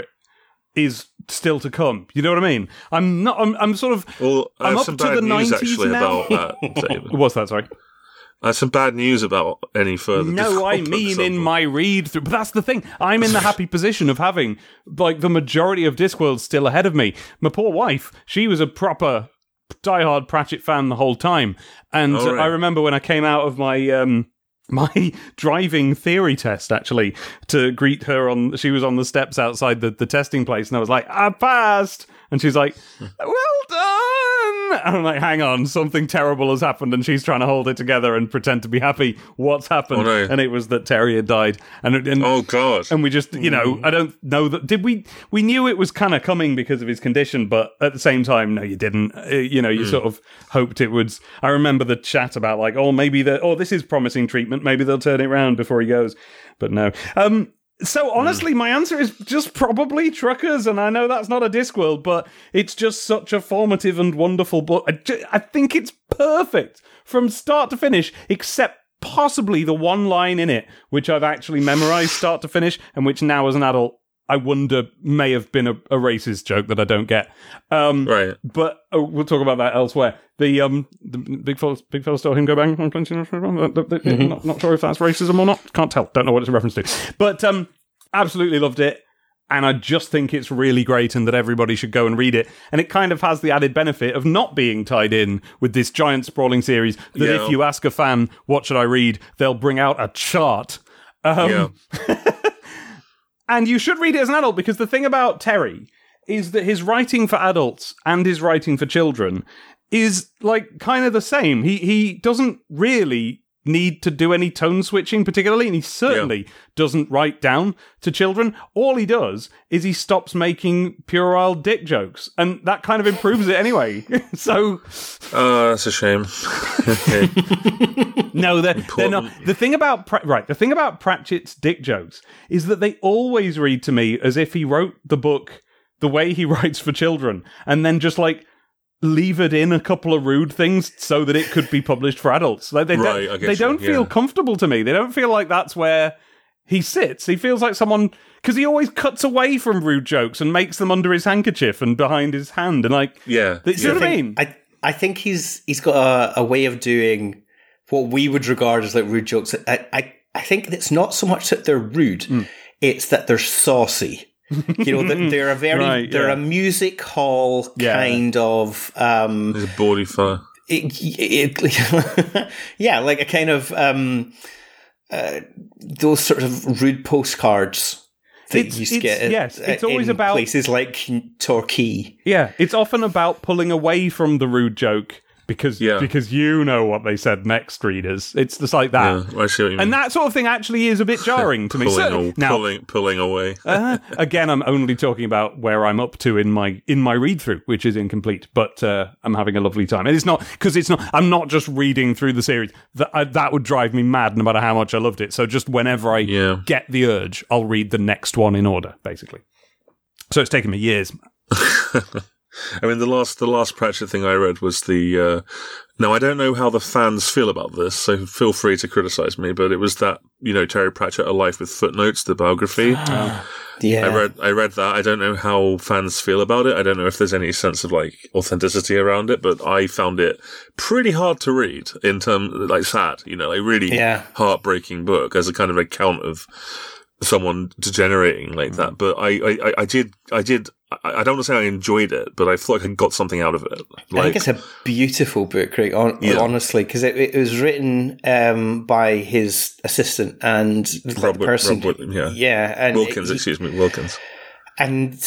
is still to come. You know what I mean? I'm not. I'm, I'm sort of. Well, I I'm have up some to bad the news nineties actually now. about that, David. What's that? Sorry. I have some bad news about any further. No, I mean in my read through. But that's the thing. I'm in the happy position of having like the majority of Discworld still ahead of me. My poor wife, she was a proper diehard Pratchett fan the whole time, and oh, right. I remember when I came out of my. Um, My driving theory test, actually, to greet her on, she was on the steps outside the, the testing place, and I was like, I passed! And she's like, well done! And I'm like, hang on, something terrible has happened, and she's trying to hold it together and pretend to be happy. What's happened? Oh, no. And it was that Terry had died. And, and oh, God. And we just, you know, I don't know that, did we, we knew it was kind of coming because of his condition, but at the same time, no, you didn't. Uh, you know, you mm. sort of hoped it would, I remember the chat about like, oh, maybe the, oh, this is promising treatment, maybe they'll turn it around before he goes. But no. Um, So honestly, my answer is just probably Truckers, and I know that's not a Discworld, but it's just such a formative and wonderful book. I, ju- I think it's perfect from start to finish, except possibly the one line in it, which I've actually memorized start to finish, and which now as an adult, I wonder may have been a, a racist joke that I don't get. Um, right. But uh, we'll talk about that elsewhere. The um, the big fella, big fella still him go bang on plenty. Mm-hmm. Not, not sure if that's racism or not. Can't tell. Don't know what it's a reference to. But um, absolutely loved it. And I just think it's really great and that everybody should go and read it. And it kind of has the added benefit of not being tied in with this giant sprawling series that yeah. if you ask a fan, what should I read, they'll bring out a chart. Um, yeah. And you should read it as an adult, because the thing about Terry is that his writing for adults and his writing for children is like kind of the same. He he doesn't really need to do any tone switching particularly, and he certainly yeah. doesn't write down to children. All he does is he stops making puerile dick jokes, and that kind of improves it anyway. So, oh, that's a shame. Okay. No, they're, they're not. The thing about Pra- right, the thing about Pratchett's dick jokes is that they always read to me as if he wrote the book the way he writes for children, and then just like levered in a couple of rude things so that it could be published for adults. Like they right, don't, I they guess don't so, feel yeah. comfortable to me. They don't feel like that's where he sits. He feels like someone, because he always cuts away from rude jokes and makes them under his handkerchief and behind his hand, and like, yeah, you see yeah. what I mean? I I think he's he's got a, a way of doing what we would regard as like rude jokes. I I, I think it's not so much that they're rude; mm. it's that they're saucy. You know, that they're a very right, they're yeah. a music hall Yeah. kind of um He's a bawdy fella. it, it, yeah, like a kind of um uh, those sort of rude postcards that It's- you used to it's- get at, yes, it's in always about- places like Torquay. Yeah, it's often about pulling away from the rude joke because Yeah. because you know what they said next, readers. It's just like that. Yeah, I see what you mean. And that sort of thing actually is a bit jarring to me. pulling, Certainly- aw- now, pulling, pulling away. uh, again, I'm only talking about where I'm up to in my in my read through, which is incomplete. But uh, I'm having a lovely time, and it's not because it's not. I'm not just reading through the series. That I, that would drive me mad, no matter how much I loved it. So just whenever I Yeah. get the urge, I'll read the next one in order, basically. So it's taken me years. I mean, the last the last Pratchett thing I read was the. Uh, now I don't know how the fans feel about this, so feel free to criticize me. But it was that you know Terry Pratchett, A Life with Footnotes, the biography. Yeah, I read I read that. I don't know how fans feel about it. I don't know if there's any sense of like authenticity around it, but I found it pretty hard to read in terms like sad. You know, like really Yeah. heartbreaking book as a kind of account of someone degenerating like that. But I, I, I did, I did, I I don't want to say I enjoyed it, but I feel like I got something out of it. Like, I think it's a beautiful book, Craig, on, Yeah. honestly, because it, it was written um, by his assistant and like, Rob the Wi- person. Rob Whitlam, yeah. yeah, and Wilkins, he- excuse me, Wilkins. and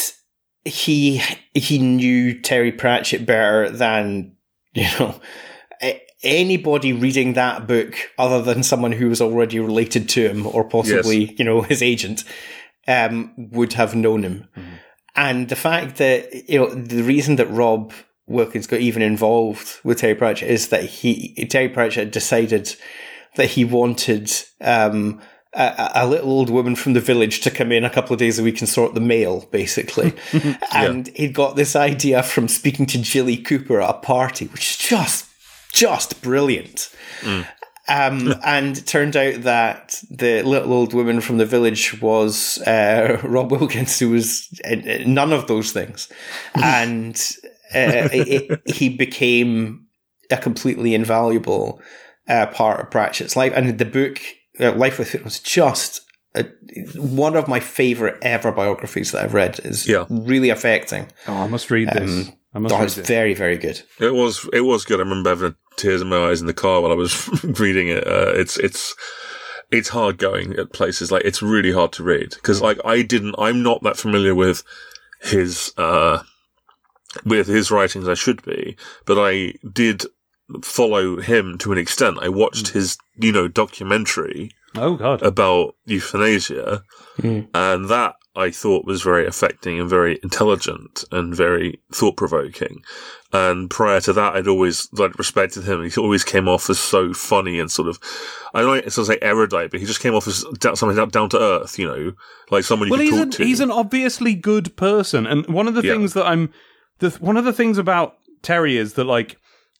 he he knew Terry Pratchett better than you know a- anybody reading that book, other than someone who was already related to him or possibly Yes. you know his agent, um, would have known him. Mm-hmm. And the fact that you know the reason that Rob Wilkins got even involved with Terry Pratchett is that he Terry Pratchett decided that he wanted um, a, a little old woman from the village to come in a couple of days a week and sort the mail, basically. And he'd got this idea from speaking to Jilly Cooper at a party, which is just just brilliant. Mm. Um, and it turned out that the little old woman from the village was uh, Rob Wilkins, who was uh, none of those things. And uh, it, it, he became a completely invaluable uh, part of Pratchett's life. And the book, uh, Life with It, was just a, one of my favourite ever biographies that I've read. It's Yeah. really affecting. Oh, I must read this. Um, I must Oh, read it's this. very, very good. It was, it was good. I remember having tears in my eyes in the car while I was reading it. Uh, it's, it's, it's hard going at places. Like, it's really hard to read. Cause like, I didn't, I'm not that familiar with his, uh, with his writings. I should be, but I did follow him to an extent. I watched his, you know, documentary Oh, God. about euthanasia, Mm. and that I thought was very affecting and very intelligent and very thought provoking. And prior to that, I'd always like respected him. He always came off as so funny and sort of, I don't want to say erudite, but he just came off as da- something down, down to earth, you know, like someone you Well, could he's talk an, to. he's an obviously good person, and one of the Yeah. things that I'm, the one of the things about Terry is that like,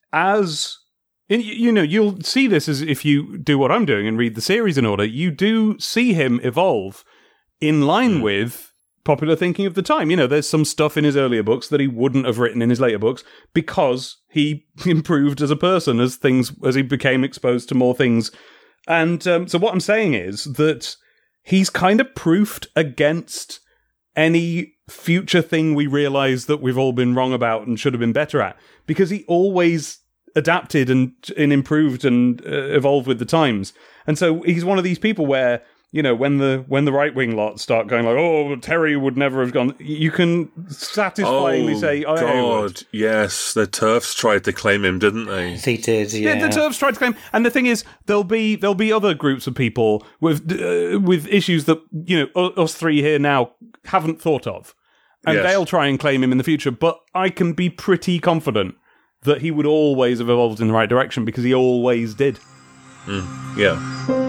as and you, you know, you'll see this as if you do what I'm doing and read the series in order. You do see him evolve in line Mm. with popular thinking of the time. You know, there's some stuff in his earlier books that he wouldn't have written in his later books because he improved as a person as things as he became exposed to more things. And um, so what I'm saying is that he's kind of proofed against any future thing we realize that we've all been wrong about and should have been better at, because he always adapted and, and improved and uh, evolved with the times. And so he's one of these people where you know, when the when the right wing lot start going like, oh, Terry would never have gone, you can satisfyingly oh, say, oh, God, yes, the TERFs tried to claim him, didn't they? They did, yeah. Yeah, the TERFs tried to claim, and the thing is, there'll be there'll be other groups of people with uh, with issues that, you know, us three here now haven't thought of, and Yes. they'll try and claim him in the future. But I can be pretty confident that he would always have evolved in the right direction because he always did. Mm, yeah.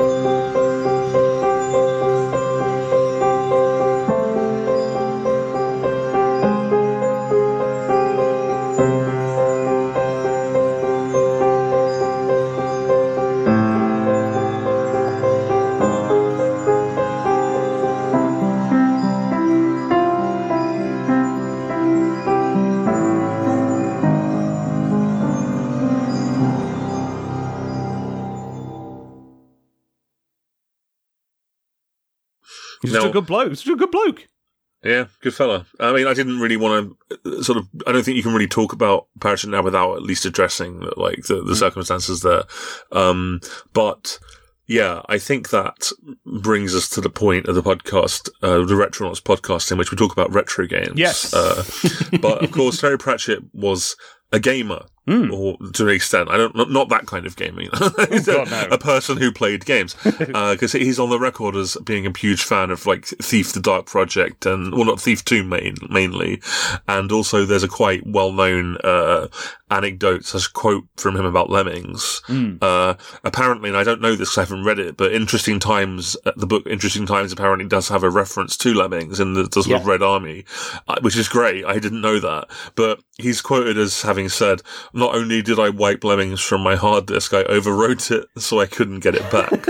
He's just No. a good bloke. He's just a good bloke. Yeah, good fella. I mean, I didn't really want to sort of. I don't think you can really talk about Parachute now without at least addressing like the, the circumstances there. Um, but yeah, I think that brings us to the point of the podcast, uh, the Retronauts podcast, in which we talk about retro games. Yes. Uh, but of course, Terry Pratchett was a gamer. Mm. Or to an extent, I don't, not, not that kind of gaming. He's God, a, no. a person who played games, because uh, he's on the record as being a huge fan of like Thief: The Dark Project, and well, not Thief Two main, mainly, and also there's a quite well-known uh, anecdote, such a quote from him about Lemmings. Mm. Uh, apparently, and I don't know this because I haven't read it, but Interesting Times, uh, the book Interesting Times apparently does have a reference to Lemmings in the, the sort Yeah. of Red Army, uh, which is great. I didn't know that, but he's quoted as having said, "Not only did I wipe Lemmings from my hard disk, I overwrote it so I couldn't get it back."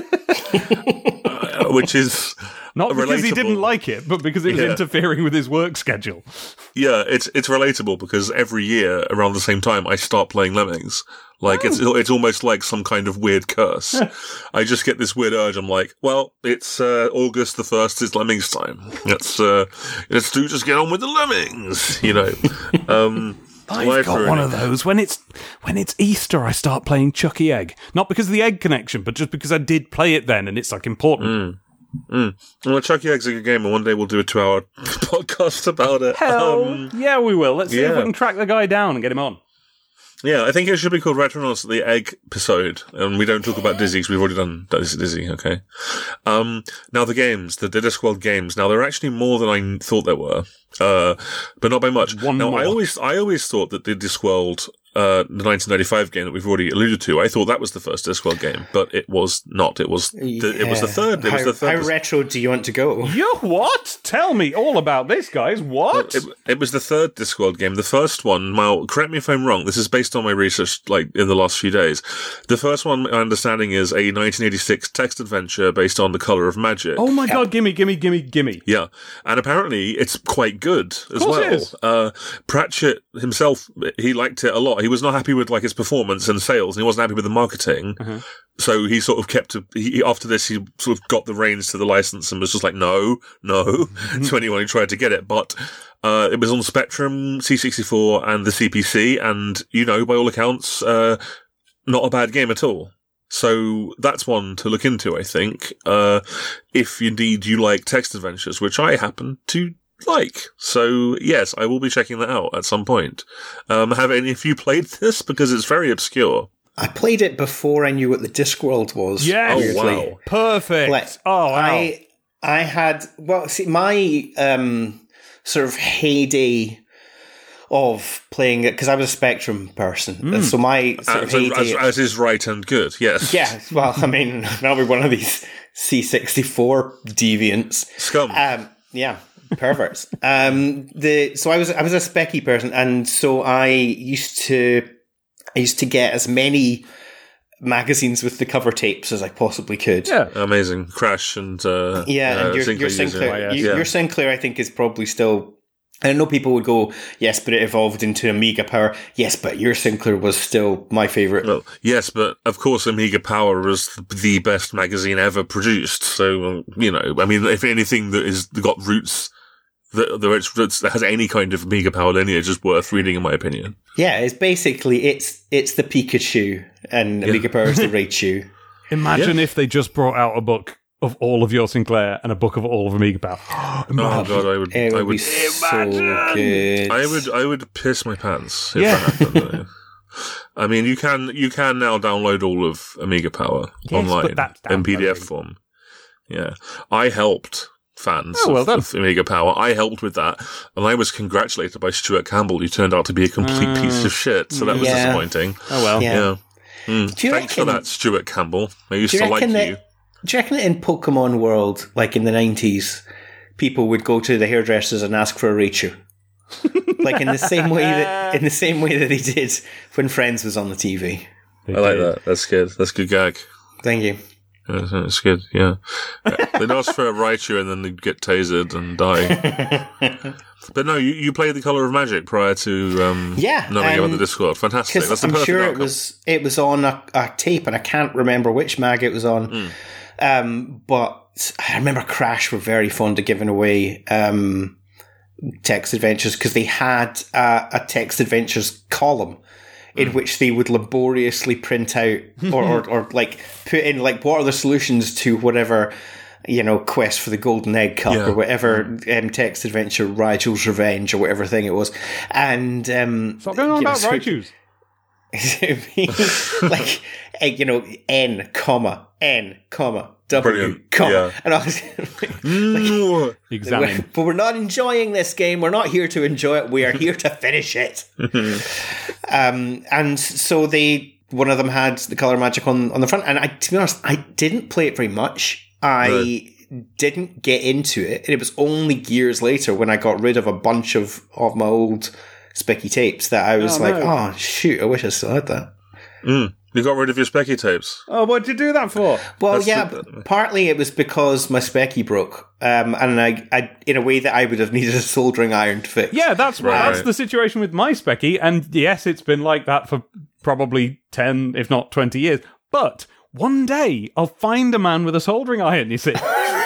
uh, which is Not because he relatable. didn't like it, but because it was Yeah. interfering with his work schedule. Yeah, it's it's relatable because every year around the same time I start playing Lemmings. Like it's it's almost like some kind of weird curse. I just get this weird urge. I'm like, well, it's uh, August the first. It's Lemmings time. Let's uh, let's do just get on with the Lemmings. You know. Um, I've got one of those. When it's when it's Easter, I start playing Chucky Egg. Not because of the egg connection, but just because I did play it then, and it's like important. Mm. Mm. Well, Chucky Egg's a good game, and one day we'll do a two-hour podcast about it. Hell, Um, yeah, we will. Let's see if yeah. we can track the guy down and get him on. Yeah, I think it should be called Retronauts the Egg episode, and we don't talk about Dizzy because we've already done Dizzy, okay? Um, now the games, the Discworld games, now there are actually more than I thought there were, uh, but not by much. One now, more. I always, I always thought that the Discworld, uh, the nineteen ninety-five game that we've already alluded to, I thought that was the first Discworld game, but it was not. It was, the, it was the Yeah. third, it how, was the third. How retro do you want to go? You what? Tell me all about this, guys. What? It, it was the third Discworld game. The first one, well, correct me if I'm wrong, this is based on my research, like, in the last few days. The first one, my understanding, is a nineteen eighty-six text adventure based on The Colour of Magic. oh my god, gimme, gimme, gimme, gimme. Yeah, and apparently it's quite good as course well. it is. Uh, Pratchett himself, he liked it a lot. He was not happy with like its performance and sales, and he wasn't happy with the marketing. Uh-huh. So he sort of kept. A, he, after this, he sort of got the reins to the license and was just like, no, no, to anyone who tried to get it. But uh, it was on Spectrum, C sixty-four, and the C P C, and you know, by all accounts, uh, not a bad game at all. So that's one to look into, I think, uh, if indeed you like text adventures, which I happen to like. So yes, I will be checking that out at some point. Um, have any of you played this? Because it's very obscure. I played it before I knew what the Discworld was. Yes. Oh, weirdly. wow. Perfect. Like, oh, wow. I I had well, see, my um, sort of heyday of playing it because I was a Spectrum person, and so my sort of As, heyday. as, as is right and good, yes. yeah, well, I mean, I'll be one of these C sixty-four deviants. Scum. Um, yeah, perverts. um, the so I was I was a specky person, and so I used to I used to get as many magazines with the cover tapes as I possibly could. yeah. Amazing. Crash and uh, Yeah, uh, and your, Sinclair your Sinclair, user. you, Yeah. your Sinclair, I think, is probably still. I know people would go, yes, but it evolved into Amiga Power. Yes, but your Sinclair was still my favorite. Well, yes, but of course, Amiga Power was the best magazine ever produced. So, um, you know, I mean, if anything that is got roots that, that has any kind of Amiga Power lineage is worth reading, in my opinion. Yeah, it's basically it's it's the Pikachu, and Amiga Power is the Raichu. Imagine if they just brought out a book of all of your Sinclair and a book of all of Amiga Power. Oh god, I would, It would, I would, be so good. I would, I would piss my pants if Yeah. that happened. I mean, you can, you can now download all of Amiga Power Yes, online but that's in P D F downloading. form. Yeah, I helped fans Oh, well of, done. of Amiga Power. I helped with that, and I was congratulated by Stuart Campbell, who turned out to be a complete Uh, piece of shit. So that was yeah. disappointing. Oh, well. Yeah. Yeah. Mm. Do you Thanks reckon- for that, Stuart Campbell. I used Do you to like reckon that? you. Do you reckon that in Pokemon World, like in the nineties, people would go to the hairdressers and ask for a Raichu? Like in the same way that in the same way that they did when Friends was on the T V. They I like did. that. That's good. That's a good gag. Thank you. Yeah, that's good. Yeah, they'd ask for a Raichu and then they'd get tasered and die. But no, you, you played The Colour of Magic prior to um, Yeah, knowing about um, the Discworld. Fantastic. Because That's the I'm perfect sure it outcome. was it was on a, a tape, and I can't remember which mag it was on. Mm. Um, but I remember Crash were very fond of giving away um, text adventures because they had a, a text adventures column in Mm. which they would laboriously print out or, or, or like put in like what are the solutions to whatever, you know, quest for the Golden Egg Cup Yeah. or whatever um, text adventure, Rigel's Revenge or whatever thing it was. And um, Stop going on you know, about so- Raichus. like, eh, you know, N, comma, N, comma, W, Brilliant. comma. Yeah. And I was Mm. Examine. but we're not enjoying this game. We're not here to enjoy it. We are here to finish it. um, and so they, one of them had the Colour Magic on, on the front. And I, to be honest, I didn't play it very much. I didn't get into it. And it was only years later when I got rid of a bunch of, of my old Specky tapes that I was Oh, like, no. oh, shoot, I wish I still had that. Mm. You got rid of your Specky tapes. Oh, what'd you do that for? Well, That's yeah, the- b- partly it was because my Specky broke, um, and I, I, in a way that I would have needed a soldering iron to fix. Yeah, that's Right. that's the situation with my Specky, and yes, it's been like that for probably ten, if not twenty years. But one day I'll find a man with a soldering iron. You see,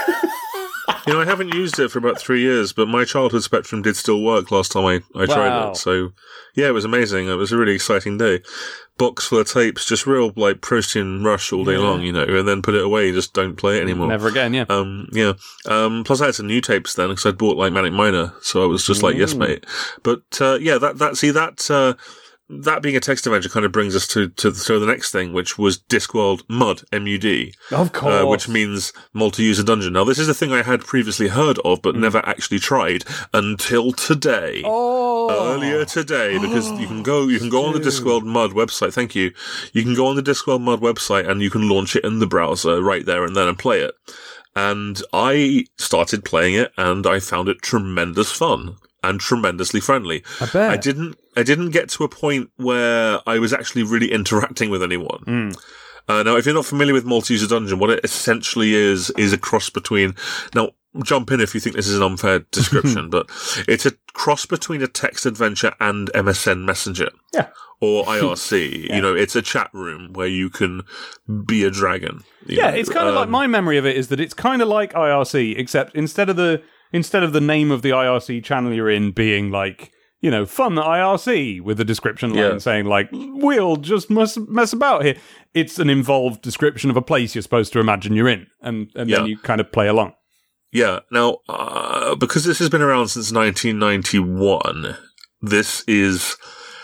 You know, I haven't used it for about three years, but my childhood Spectrum did still work last time I, I tried Wow. it. So, yeah, it was amazing. It was a really exciting day. Box full of tapes, just real, like, Proustian rush all day long, you know, and then put it away, just don't play it anymore. never again. Yeah, Um, yeah. Um, plus I had some new tapes then, because I'd bought, like, Manic Miner, so I was just like, yes, mate. But, uh, yeah, that, that, see, that, uh, that being a text adventure kind of brings us to, to, to the next thing, which was Discworld MUD, M U D. of course. Uh, which means multi-user dungeon. Now, this is a thing I had previously heard of, but never actually tried until today. oh, Earlier today, because you can go, you can go on the Discworld MUD website. Thank you. You can go on the Discworld MUD website and you can launch it in the browser right there and then and play it. And I started playing it and I found it tremendous fun and tremendously friendly. I bet. I didn't, I didn't get to a point where I was actually really interacting with anyone. Mm. Uh, now, if you're not familiar with multi-user dungeon, what it essentially is, is a cross between, now, jump in if you think this is an unfair description, but it's a cross between a text adventure and M S N Messenger. Yeah. Or I R C. You know, it's a chat room where you can be a dragon. you Yeah, know. it's kind of like Um, my memory of it is that it's kind of like I R C, except instead of the instead of the name of the I R C channel you're in being like, you know, fun I R C with a description line Yeah. saying like, we'll just mess, mess about here. It's an involved description of a place you're supposed to imagine you're in, and, and then Yeah. you kind of play along. Yeah. Now, uh, because this has been around since nineteen ninety-one, this is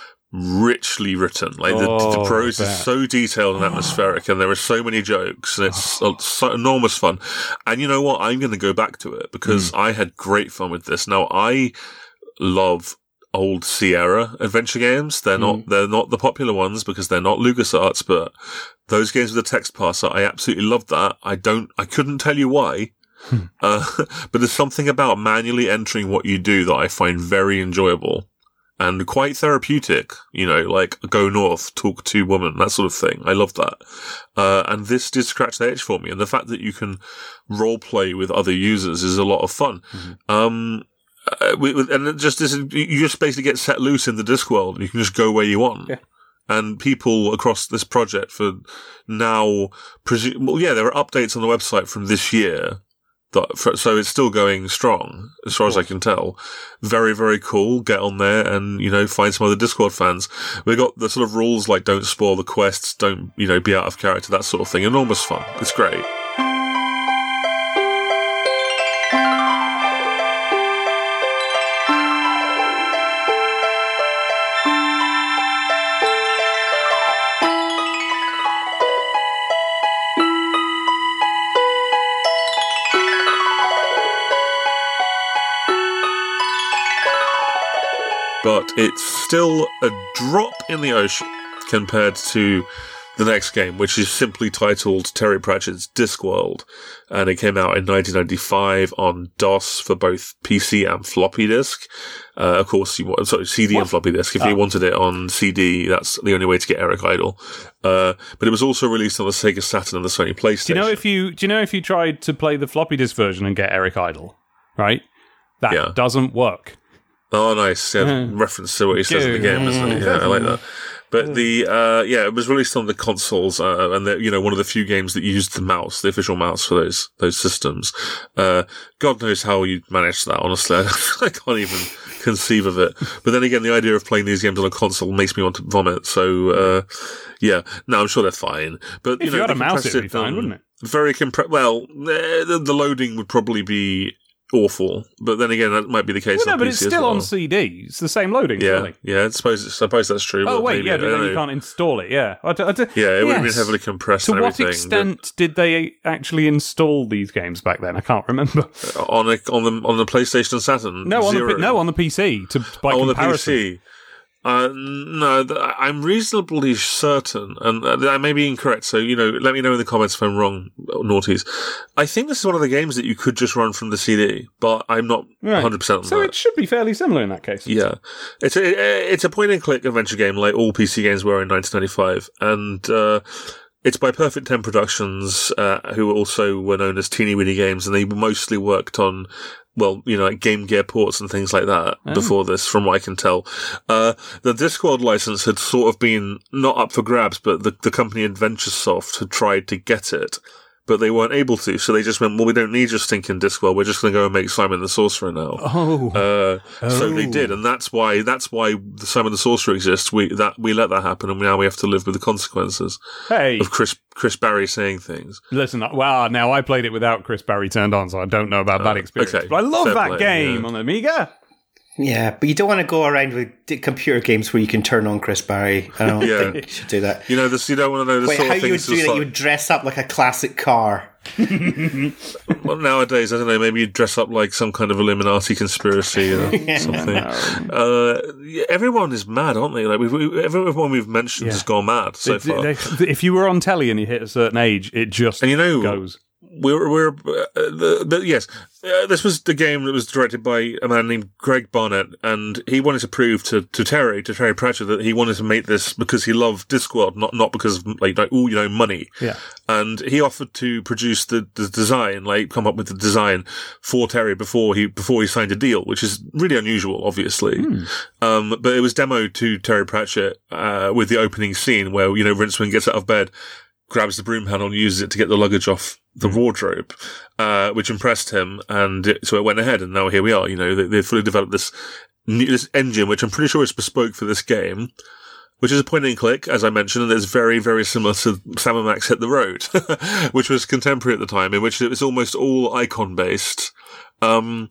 richly written. Like the, Oh, the prose I is bet. so detailed and atmospheric, and there are so many jokes, and it's uh, so enormous fun. And you know what? I'm going to go back to it because I had great fun with this. Now, I love old Sierra adventure games. They're not they're not the popular ones because they're not LucasArts, but those games with a text parser, I absolutely loved that. I don't, I couldn't tell you why. uh, but there's something about manually entering what you do that I find very enjoyable. And quite therapeutic, you know, like go north, talk to woman, that sort of thing. I love that. Uh, and this did scratch the itch for me. And the fact that you can role play with other users is a lot of fun. Mm-hmm. Um, uh, with, with- and it just this, you just basically get set loose in the Discworld and you can just go where you want. Yeah. And people across this project for now, presume, well, yeah, there are updates on the website from this year. That, for, so it's still going strong, as far as I can tell. Very, very cool. Get on there and, you know, find some other Discord fans. We've got the sort of rules like don't spoil the quests, don't, you know, be out of character, that sort of thing. Enormous fun. It's great. but it's still a drop in the ocean compared to the next game, which is simply titled Terry Pratchett's Discworld, and it came out in nineteen ninety-five on DOS for both P C and floppy disk. Uh, of course, you want sorry C D what? and floppy disk. If oh. you wanted it on C D, that's the only way to get Eric Idle. Uh, but it was also released on the Sega Saturn and the Sony PlayStation. Do you know if you do you know if you tried to play the floppy disk version and get Eric Idle, right? That yeah. doesn't work. Oh, nice. Yeah, mm. reference to what he says in the game, isn't it? Yeah, I like that. But the, uh, yeah, it was released on the consoles, uh, and the, you know, one of the few games that used the mouse, the official mouse for those, those systems. Uh, God knows how you managed that, honestly. I can't even conceive of it. But then again, the idea of playing these games on a console makes me want to vomit. So, uh, yeah, no, I'm sure they're fine. But, you if know, you had a mouse, it'd be fine, um, wouldn't it? Very compressed. Well, the, the loading would probably be awful, but then again, that might be the case. Well, no, on but P C it's still well. on C D. It's the same loading. Yeah, really. yeah. I suppose, I suppose that's true. Oh but wait, maybe, yeah, but then know. you can't install it. Yeah, I d- I d- yeah, it yes. would have been heavily compressed. To and what everything, extent did they actually install these games back then? I can't remember. on a, on the on the PlayStation and Saturn. No, on zero. the no on the P C. To by oh, comparison. on the P C. Uh, no, th- I'm reasonably certain, and uh, I may be incorrect, so, you know, let me know in the comments if I'm wrong, naughties. I think this is one of the games that you could just run from the C D, but I'm not right. one hundred percent on so that. So it should be fairly similar in that case. Yeah. It's a, it's a point-and-click adventure game like all P C games were in nineteen ninety-five, and, uh, it's by Perfect ten Productions, uh, who also were known as Teeny Weeny Games, and they mostly worked on, well, you know, like Game Gear ports and things like that oh. before this, from what I can tell. Uh, the Discworld license had sort of been not up for grabs, but the, the company Adventuresoft had tried to get it, but they weren't able to, so they just went, well, we don't need your stinking Discworld, we're just going to go and make Simon the Sorcerer now. Oh. Uh, oh. So they did, and that's why, that's why the Simon the Sorcerer exists. We, that, we let that happen, and now we have to live with the consequences hey. of Chris, Chris Barry saying things. Listen, well, now I played it without Chris Barry turned on, so I don't know about uh, that experience. Okay. But I love Fair that play, game yeah. on Amiga. Yeah, but you don't want to go around with computer games where you can turn on Chris Barry. I don't yeah. think you should do that. You know, this, you don't want to know the Wait, sort how of you would things. do that? Like, you would dress up like a classic car. Well, nowadays, I don't know, maybe you'd dress up like some kind of Illuminati conspiracy or yeah. something. Uh, everyone is mad, aren't they? Like we've, we, everyone we've mentioned yeah. has gone mad so it, far. They, if you were on telly and you hit a certain age, it just and you know, goes. We're, we're, uh, the, the, yes, uh, this was the game that was directed by a man named Greg Barnett, and he wanted to prove to, to Terry, to Terry Pratchett, that he wanted to make this because he loved Discworld, not, not because of, like, like, ooh, you know, money. Yeah. And he offered to produce the, the design, like, come up with the design for Terry before he, before he signed a deal, which is really unusual, obviously. Mm. Um, but it was demoed to Terry Pratchett, uh, with the opening scene where, you know, Rincewind gets out of bed, grabs the broom handle and uses it to get the luggage off the wardrobe, uh, which impressed him, and it, so it went ahead, and now here we are. You know, they, they've fully developed this, new, this engine, which I'm pretty sure is bespoke for this game, which is a point and click, as I mentioned, and it's very, very similar to Sam and Max Hit the Road, which was contemporary at the time, in which it was almost all icon-based. Um,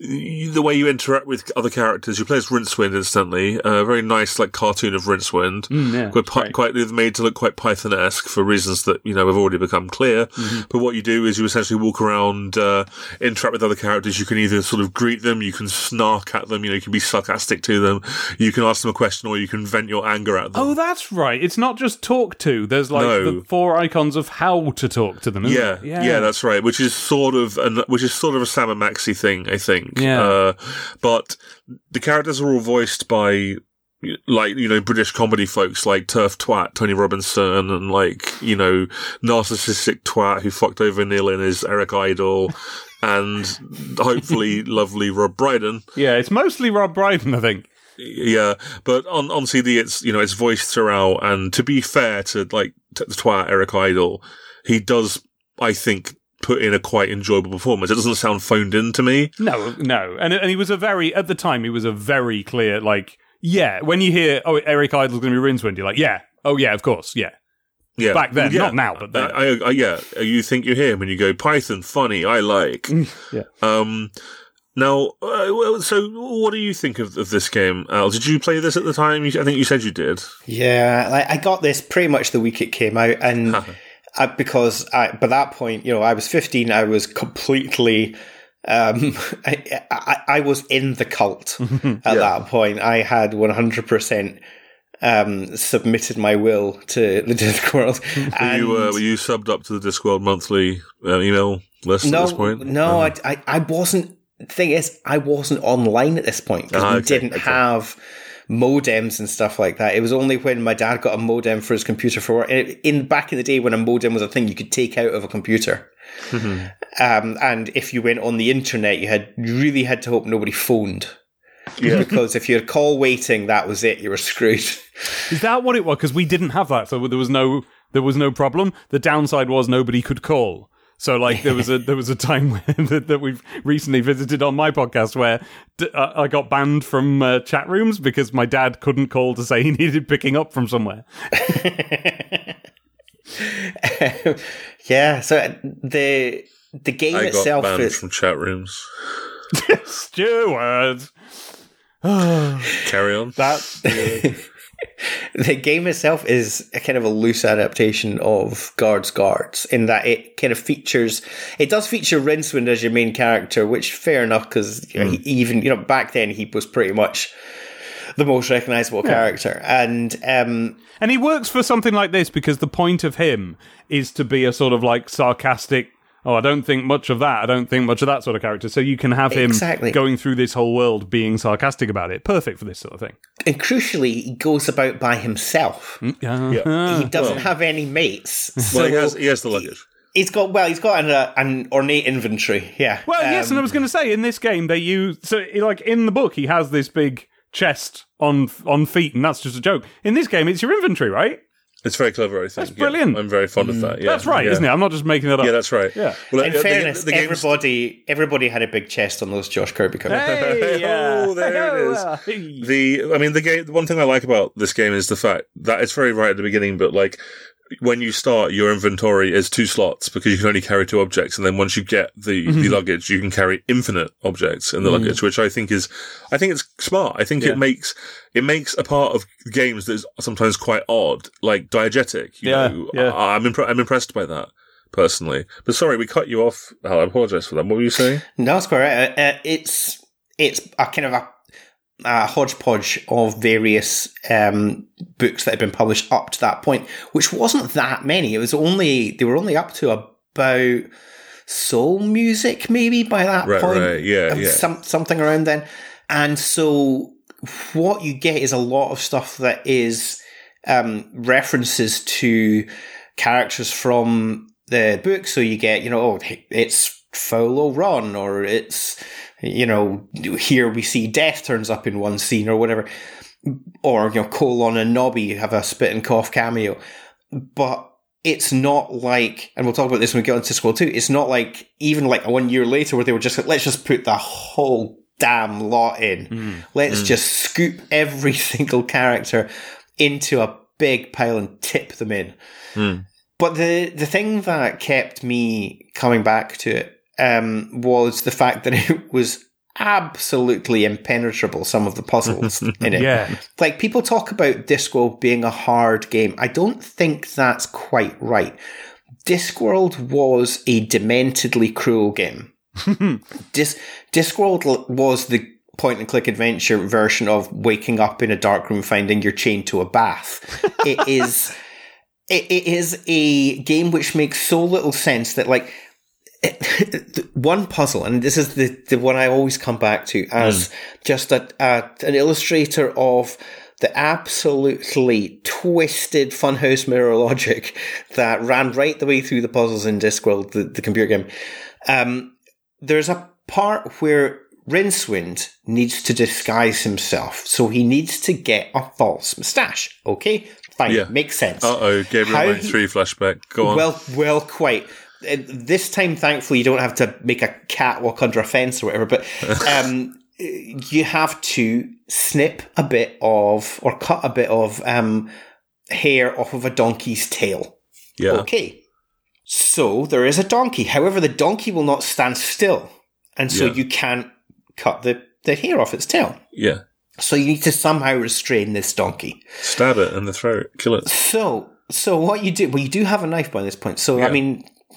the way you interact with other characters, you play as Rincewind instantly, a very nice, like, cartoon of Rincewind, mm, yeah, quite, pi- quite made to look quite Python-esque for reasons that, you know, have already become clear. Mm-hmm. But what you do is you essentially walk around, uh, interact with other characters. You can either sort of greet them, you can snark at them, you know, you can be sarcastic to them, you can ask them a question, or you can vent your anger at them. Oh, that's right. It's not just talk to. There's, like, no. the four icons of how to talk to them, isn't yeah, it? Yeah, yeah, that's right. Which is sort of, an, which is sort of a Sam and Maxy thing, I think. Yeah. Uh, but the characters are all voiced by, like, you know, British comedy folks like Turf Twat, Tony Robinson, and, like, you know, narcissistic twat who fucked over Neil in his Eric Idle, and hopefully lovely Rob Brydon. Yeah, it's mostly Rob Brydon, I think. Yeah, but on, on C D it's, you know, it's voiced throughout, and to be fair to, like, t- twat Eric Idle, he does, I think, put in a quite enjoyable performance. It doesn't sound phoned in to me. No, no. And and he was a very, at the time, he was a very clear, like, yeah, when you hear, oh, Eric Idle's going to be Rincewind, you're like, yeah, oh, yeah, of course, yeah. Yeah. Back then, yeah. not now, but then. I, I, I, yeah, you think you hear him and you go, Python, funny, I like. yeah. Um, now, uh, so what do you think of, of this game, Al? Did you play this at the time? I think you said you did. Yeah, like, I got this pretty much the week it came out, and... I, because I, by that point, you know, I was fifteen, I was completely Um, I, I, I was in the cult at Yeah. that point. I had one hundred percent um, submitted my will to the Discworld. Were And you, uh, were you subbed up to the Discworld monthly uh, email list no, at this point? no, Uh, I, I, I wasn't. The thing is, I wasn't online at this point because Ah, we okay, didn't okay. have modems and stuff like that. It was only when my dad got a modem for his computer for work. In, in back in the day when a modem was a thing you could take out of a computer. Um, and if you went on the internet, you had you really had to hope nobody phoned. Yeah. Because if you had call waiting, that was it. You were screwed. Is that what it was? Because we didn't have that, so there was no there was no problem. The downside was nobody could call. So, like, there was a there was a time when, that, that we've recently visited on my podcast where d- uh, I got banned from uh, chat rooms because my dad couldn't call to say he needed picking up from somewhere. Yeah. So the the game I got itself banned is from chat rooms. Stuart, Carry on. that's good. the game itself is a kind of a loose adaptation of Guards Guards in that it kind of features, it does feature Rincewind as your main character, which fair enough because you know, he even, you know, back then he was pretty much the most recognizable yeah. character. And, um, and he works for something like this because the point of him is to be a sort of like sarcastic, oh, I don't think much of that. I don't think much of that sort of character. So you can have him exactly. going through this whole world being sarcastic about it. Perfect for this sort of thing. And crucially, he goes about by himself. Uh, Yeah. He doesn't Well. have any mates. So Well, he has, he has the luggage. He's got, well, he's got an, uh, an ornate inventory, yeah. Well, Um, yes, and I was going to say, in this game, they use... So, like, in the book, he has this big chest on on feet, and that's just a joke. In this game, it's your inventory, right? It's very clever, I think. That's brilliant. Yeah, I'm very fond of that. Yeah. That's right, yeah. isn't it? I'm not just making that up. Yeah, that's right. Yeah. Well, In uh, the- fairness, the game's- everybody everybody had a big chest on those Josh Kirby covers. Hey, yeah. Oh, there it is. Hey. The, I mean, the game. The one thing I like about this game is the fact that it's very right at the beginning, but like when you start, your inventory is two slots because you can only carry two objects, and then once you get the, Mm-hmm. the luggage, you can carry infinite objects in the Mm. luggage, which I think is, I think it's smart. I think Yeah. it makes it makes a part of games that's sometimes quite odd, like diegetic. You Yeah, know, yeah. I, I'm impre- I'm impressed by that personally. But sorry, we cut you off. Hal, I apologize for that. What were you saying? No, that's quite right. Uh, uh, it's it's a kind of a, a hodgepodge of various um, books that had been published up to that point, which wasn't that many. It was only they were only up to about soul music, maybe by that Right, point. right, yeah, Um, yeah. Some, something around then. And so what you get is a lot of stuff that is um, references to characters from the book. So you get, you know, oh, it's Fowlo Ron, or it's, you know, here we see Death turns up in one scene or whatever. Or, you know, Colon and Nobby have a spit and cough cameo. But it's not like, and we'll talk about this when we get on to Squall two, it's not like, even like one year later where they were just like, let's just put the whole damn lot in. Mm. Let's Mm. just scoop every single character into a big pile and tip them in. Mm. But the, the thing that kept me coming back to it um, was the fact that it was absolutely impenetrable, some of the puzzles in it. Yeah. Like, people talk about Discworld being a hard game. I don't think that's quite right. Discworld was a dementedly cruel game. Dis- Discworld was the point and click adventure version of waking up in a dark room finding you're chained to a bath. It is, it, it is a game which makes so little sense that, like, it, one puzzle, and this is the, the one I always come back to as mm. just a, a an illustrator of the absolutely twisted funhouse mirror logic that ran right the way through the puzzles in Discworld, the, the computer game. Um, there's a part where Rincewind needs to disguise himself, so he needs to get a false moustache. Okay, fine, Yeah. makes sense. Uh-oh, Gabriel How Knight he- three flashback. Go on. Well, well, quite. Uh, This time, thankfully, you don't have to make a cat walk under a fence or whatever, but um, you have to snip a bit of, or cut a bit of um, hair off of a donkey's tail. yeah. Okay. So there is a donkey. However, the donkey will not stand still. And so Yeah. you can't cut the, the hair off its tail. Yeah. So you need to somehow restrain this donkey. Stab it in the throat. Kill it. So, so what you do, well, you do have a knife by this point. So, Yeah. I mean,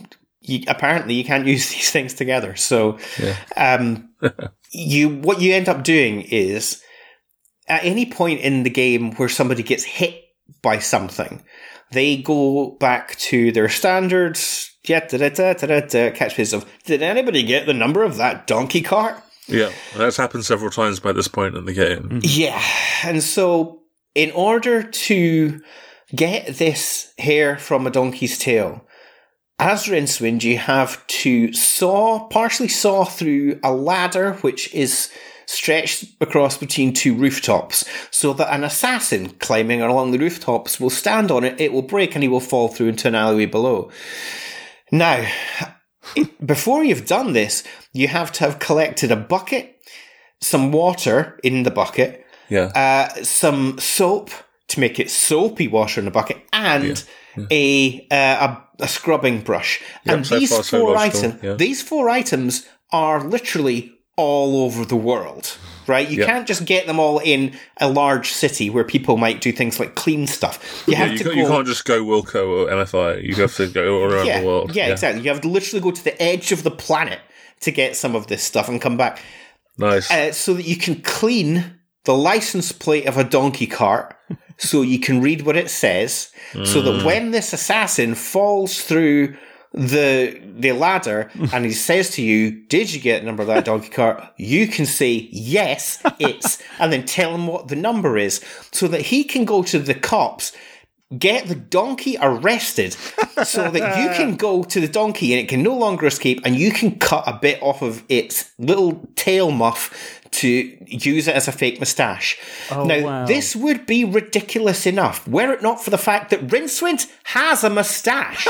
you, apparently you can't use these things together. So, Yeah. um, you what you end up doing is at any point in the game where somebody gets hit by something, they go back to their standards. Yeah, da da da da da. Catchphrase of, did anybody get the number of that donkey cart? Yeah, that's happened several times by this point in the game. Yeah, and so in order to get this hair from a donkey's tail, as Rincewind, you have to saw, partially saw through a ladder which is stretched across between two rooftops, so that an assassin climbing along the rooftops will stand on it, it will break, and he will fall through into an alleyway below. Now, before you've done this, you have to have collected a bucket, some water in the bucket, Yeah. uh, some soap to make it soapy water in the bucket, and Yeah. A, uh, a a scrubbing brush. Yep, and so these far, so four logical, items, yeah. these four items are literally all over the world. Right? You Yep. can't just get them all in a large city where people might do things like clean stuff. You Yeah, have you, to can't, go. you can't just go Wilco or M F I. You have to go all around yeah, the world. yeah, exactly. You have to literally go to the edge of the planet to get some of this stuff and come back. Nice. Uh, so that you can clean the license plate of a donkey cart so you can read what it says, so that when this assassin falls through the the ladder and he says to you, did you get the number of that donkey cart? You can say, yes, it's, and then tell him what the number is, so that he can go to the cops, get the donkey arrested, so that you can go to the donkey and it can no longer escape, and you can cut a bit off of its little tail muff to use it as a fake moustache. Oh, now, wow. this would be ridiculous enough, were it not for the fact that Rincewind has a moustache.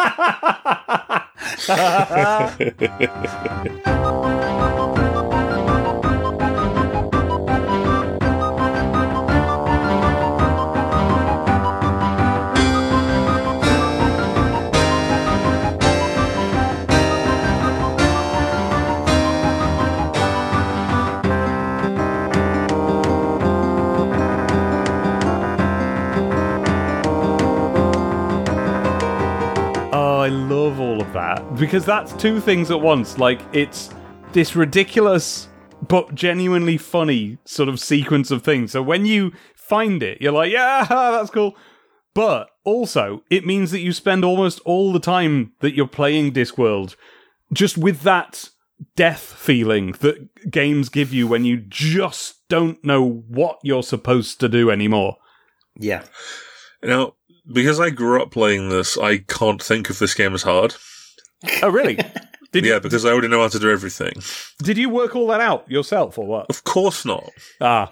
Oh, I love all of that because that's two things at once. Like, it's this ridiculous but genuinely funny sort of sequence of things. So when you find it, you're like, yeah, that's cool. But also, it means that you spend almost all the time that you're playing Discworld just with that death feeling that games give you when you just don't know what you're supposed to do anymore. Yeah. Now, because I grew up playing this, I can't think of this game as hard. Oh, really? Did Yeah, you, because I already know how to do everything. did you work all that out yourself or what? Of course not. Ah,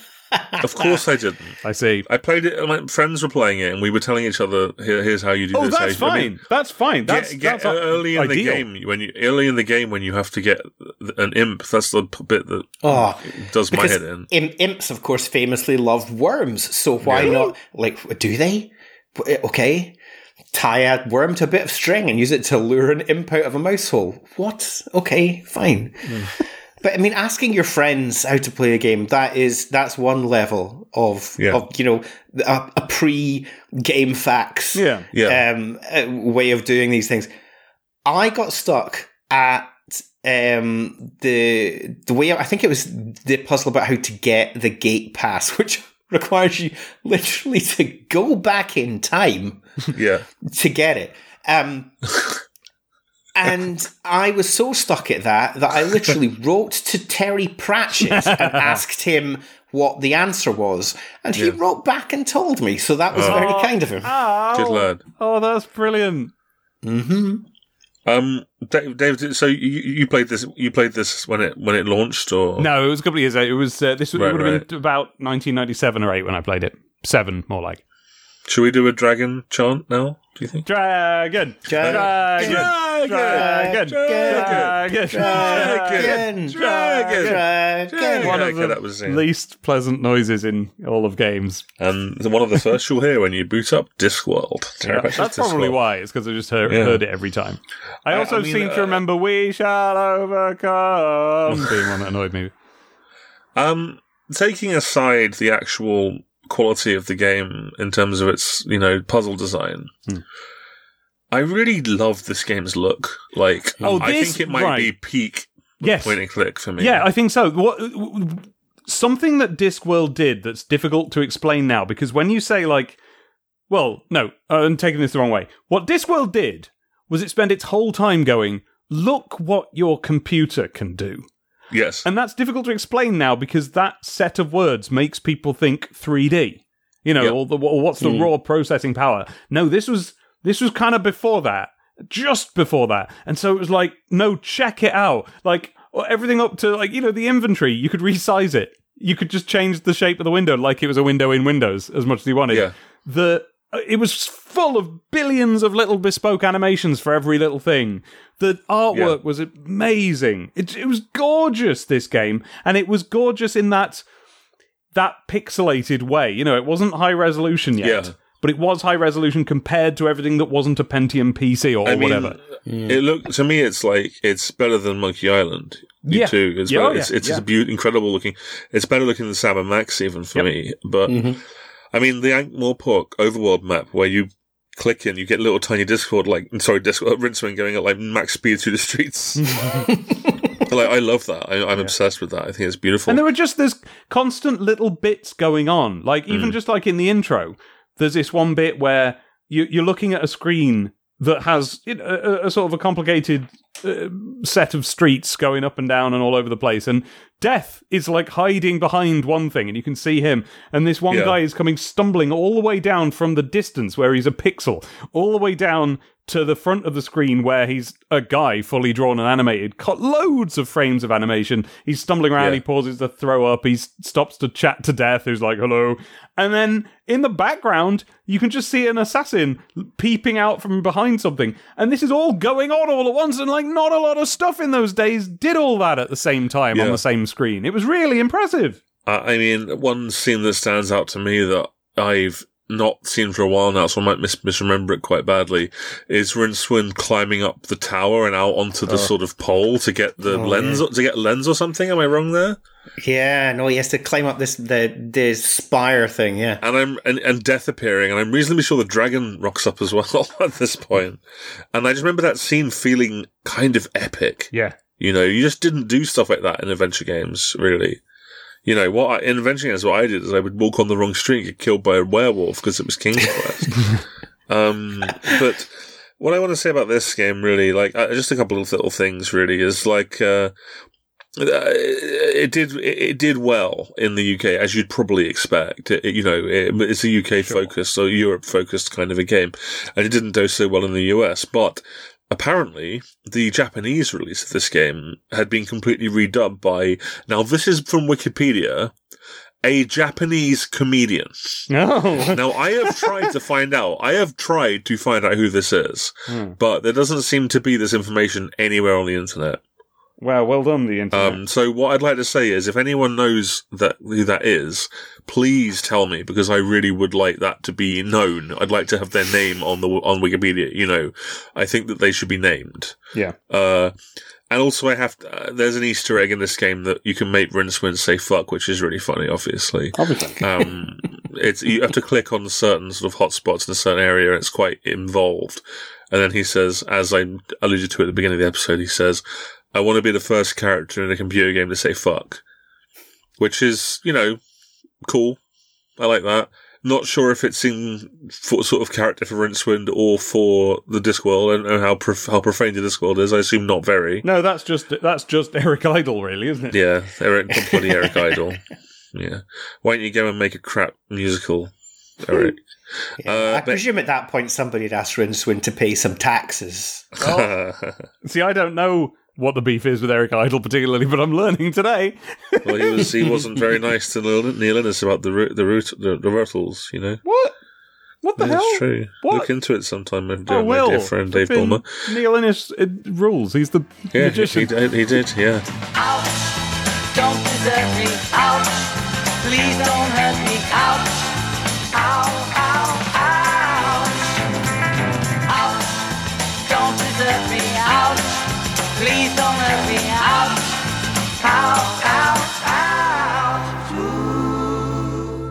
Of course I didn't. I see. I played it, my friends were playing it, and we were telling each other, Here, here's how you do Oh, this. how that's you, I fine. mean, That's fine. That's, get, get that's early in the ideal. game when you early in the game when you have to get an imp. That's the p- bit that Oh, does my because head in. im- imps, of course, famously love worms. So why Yeah. not? Like, do they? Okay, tie a worm to a bit of string and use it to lure an imp out of a mouse hole. What? Okay, fine. Hmm. But I mean, asking your friends how to play a game, that is, that's one level of, Yeah. of you know, a, a pre-game facts Yeah. Yeah. um, uh, way of doing these things. I got stuck at um, the the way, I think it was the puzzle about how to get the gate pass, which requires you literally to go back in time Yeah. to get it. Um, and I was so stuck at that that I literally wrote to Terry Pratchett and asked him what the answer was. And he Yeah. wrote back and told me. So that was Oh. very kind of him. Oh, Good lad. Oh, that's brilliant. hmm Um, Dave, Dave, so you, you played this? You played this when it when it launched, or No, it was a couple of years ago. It was uh, this Right, would have right. been about nineteen ninety-seven or eight when I played it. Seven, more like. Should we do a dragon chant now? Do you think? Dragon, Dragon, dragon, dragon, dragon, dragon, dragon, dragon, dragon. dragon. One Yeah, of okay, the that was, yeah. least pleasant noises in all of games. And one of the first you'll hear when you boot up Discworld. Terry Pratchett's That's probably Discworld. why. It's because I just heard, Yeah. heard it every time. I I- also I mean, seem to uh, remember "We Shall Overcome" being one that annoyed me. Um, taking aside the actual quality of the game in terms of its, you know, puzzle design, Hmm. I really love this game's look. Like, Oh, I this- think it might right. be peak Yes. point and click for me. Yeah, I think so. What something that Discworld did that's difficult to explain now, because when you say like, well, no, I'm taking this the wrong way. What Discworld did was it spent its whole time going, look what your computer can do. Yes. And that's difficult to explain now because that set of words makes people think three D. You know, Yeah. or, the, or what's the Mm. raw processing power? No, this was this was kind of before that, just before that, and so it was like, no, check it out, like everything up to like you know the inventory. You could resize it. You could just change the shape of the window like it was a window in Windows as much as you wanted. Yeah. The it was full of billions of little bespoke animations for every little thing. The artwork Yeah. was amazing. It, it was gorgeous, this game, and it was gorgeous in that that pixelated way. You know, it wasn't high resolution yet, Yeah. but it was high resolution compared to everything that wasn't a Pentium P C or I mean, whatever. it look to me, it's like it's better than Monkey Island. You Yeah. too. It's, Yeah, better, oh, yeah, it's, it's yeah. just a beaut, incredible looking. It's better looking than Sam and Max even for Yep. me. But Mhm. I mean, the Ankh-Morpork overworld map where you click in, you get little tiny Discord like sorry, Discord Rincewind going at like max speed through the streets. Like I love that. I, I'm obsessed with that. I think it's beautiful. And there were just there's constant little bits going on. Like even just like in the intro, there's this one bit where you, you're looking at a screen that has you know, a, a sort of a complicated uh, set of streets going up and down and all over the place, and Death is like hiding behind one thing, and you can see him, and this one Yeah. guy is coming stumbling all the way down from the distance where he's a pixel, all the way down to the front of the screen where he's a guy fully drawn and animated. Cut loads of frames of animation. He's stumbling around, Yeah. he pauses to throw up, he s- stops to chat to Death, who's like, hello. And then in the background, you can just see an assassin peeping out from behind something. And this is all going on all at once, and like not a lot of stuff in those days did all that at the same time on Yeah. the same screen. It was really impressive. Uh, I mean, one scene that stands out to me that I've not seen for a while now, so I might mis- misremember it quite badly, is Rincewind climbing up the tower and out onto the sort of pole to get the Oh, lens, yeah. to get lens or something. Am I wrong there? Yeah, no, he has to climb up this the the spire thing. Yeah, And I'm and, and Death appearing, and I'm reasonably sure the dragon rocks up as well at this point. And I just remember that scene feeling kind of epic. Yeah. You know, you just didn't do stuff like that in adventure games, really. You know, what I, in adventure games, what I did is I would walk on the wrong street and get killed by a werewolf because it was King's Quest. um, but what I want to say about this game, really, like, uh, just a couple of little things, really, is like, uh, it did it did well in the U K, as you'd probably expect. It, it, you know, it, it's a U K focused or Europe focused kind of a game, and it didn't do so well in the U S. But apparently, the Japanese release of this game had been completely redubbed by, now this is from Wikipedia, a Japanese comedian. No. Now, I have tried to find out, I have tried to find out who this is, Hmm. but there doesn't seem to be this information anywhere on the internet. Well, well done, the internet. Um, so what I'd like to say is, if anyone knows that who that is, please tell me, because I really would like that to be known. I'd like to have their name on the on Wikipedia. You know, I think that they should be named. yeah. Uh, and also, I have to, uh, there's an Easter egg in this game that you can make Rincewind say "fuck," which is really funny. Obviously, Obviously. um, it's you have to click on certain sort of hotspots in a certain area, and it's quite involved. And then he says, as I alluded to at the beginning of the episode, he says, I want to be the first character in a computer game to say fuck. Which is, you know, cool. I like that. Not sure if it's in for, sort of character for Rincewind or for the Discworld. I don't know how prof- how profane the Discworld is. I assume not very. No, that's just that's just Eric Idle, really, isn't it? Yeah, Eric, bloody Eric Idle. Yeah. Why don't you go and make a crap musical, Eric? yeah. Uh, I but- presume at that point somebody had asked Rincewind to pay some taxes. See, I don't know what the beef is with Eric Idle particularly, but I'm learning today. Well, he was he wasn't very nice to Neil, Neil Innes about the root the root the, the Rurtles, you know. What? What the Yeah, hell? it's true. What? Look into it sometime, my I dear, my will. dear friend Dave Flipping Bulmer. Neil Innes uh, rules. He's the Yeah, magician. he did. He did. Yeah. Ouch, don't desert me. Ouch, please don't hurt me. Ouch, ow, ow, ouch. Ouch, don't desert me. Ouch, please don't hurt me. Ouch, ow, ow, ouch. Ooh.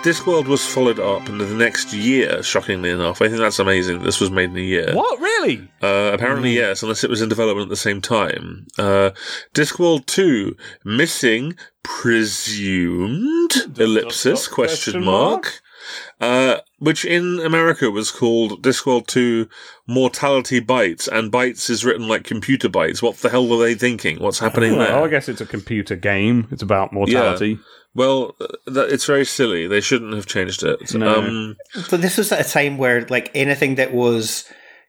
Discworld was followed up in the next year, shockingly enough. I think that's amazing. This was made in a year. What, really? Uh, apparently, yes, unless it was in development at the same time. Uh, Discworld two, missing, presumed, ellipsis, dot, question question mark. mark? Uh, which in America was called Discworld two Mortality Bites, and Bites is written like computer bites. What the hell were they thinking? What's happening there? Well, I guess it's a computer game. It's about mortality. Yeah. Well, uh, that, it's very silly. They shouldn't have changed it. No. Um, So this was at a time where, like, anything that was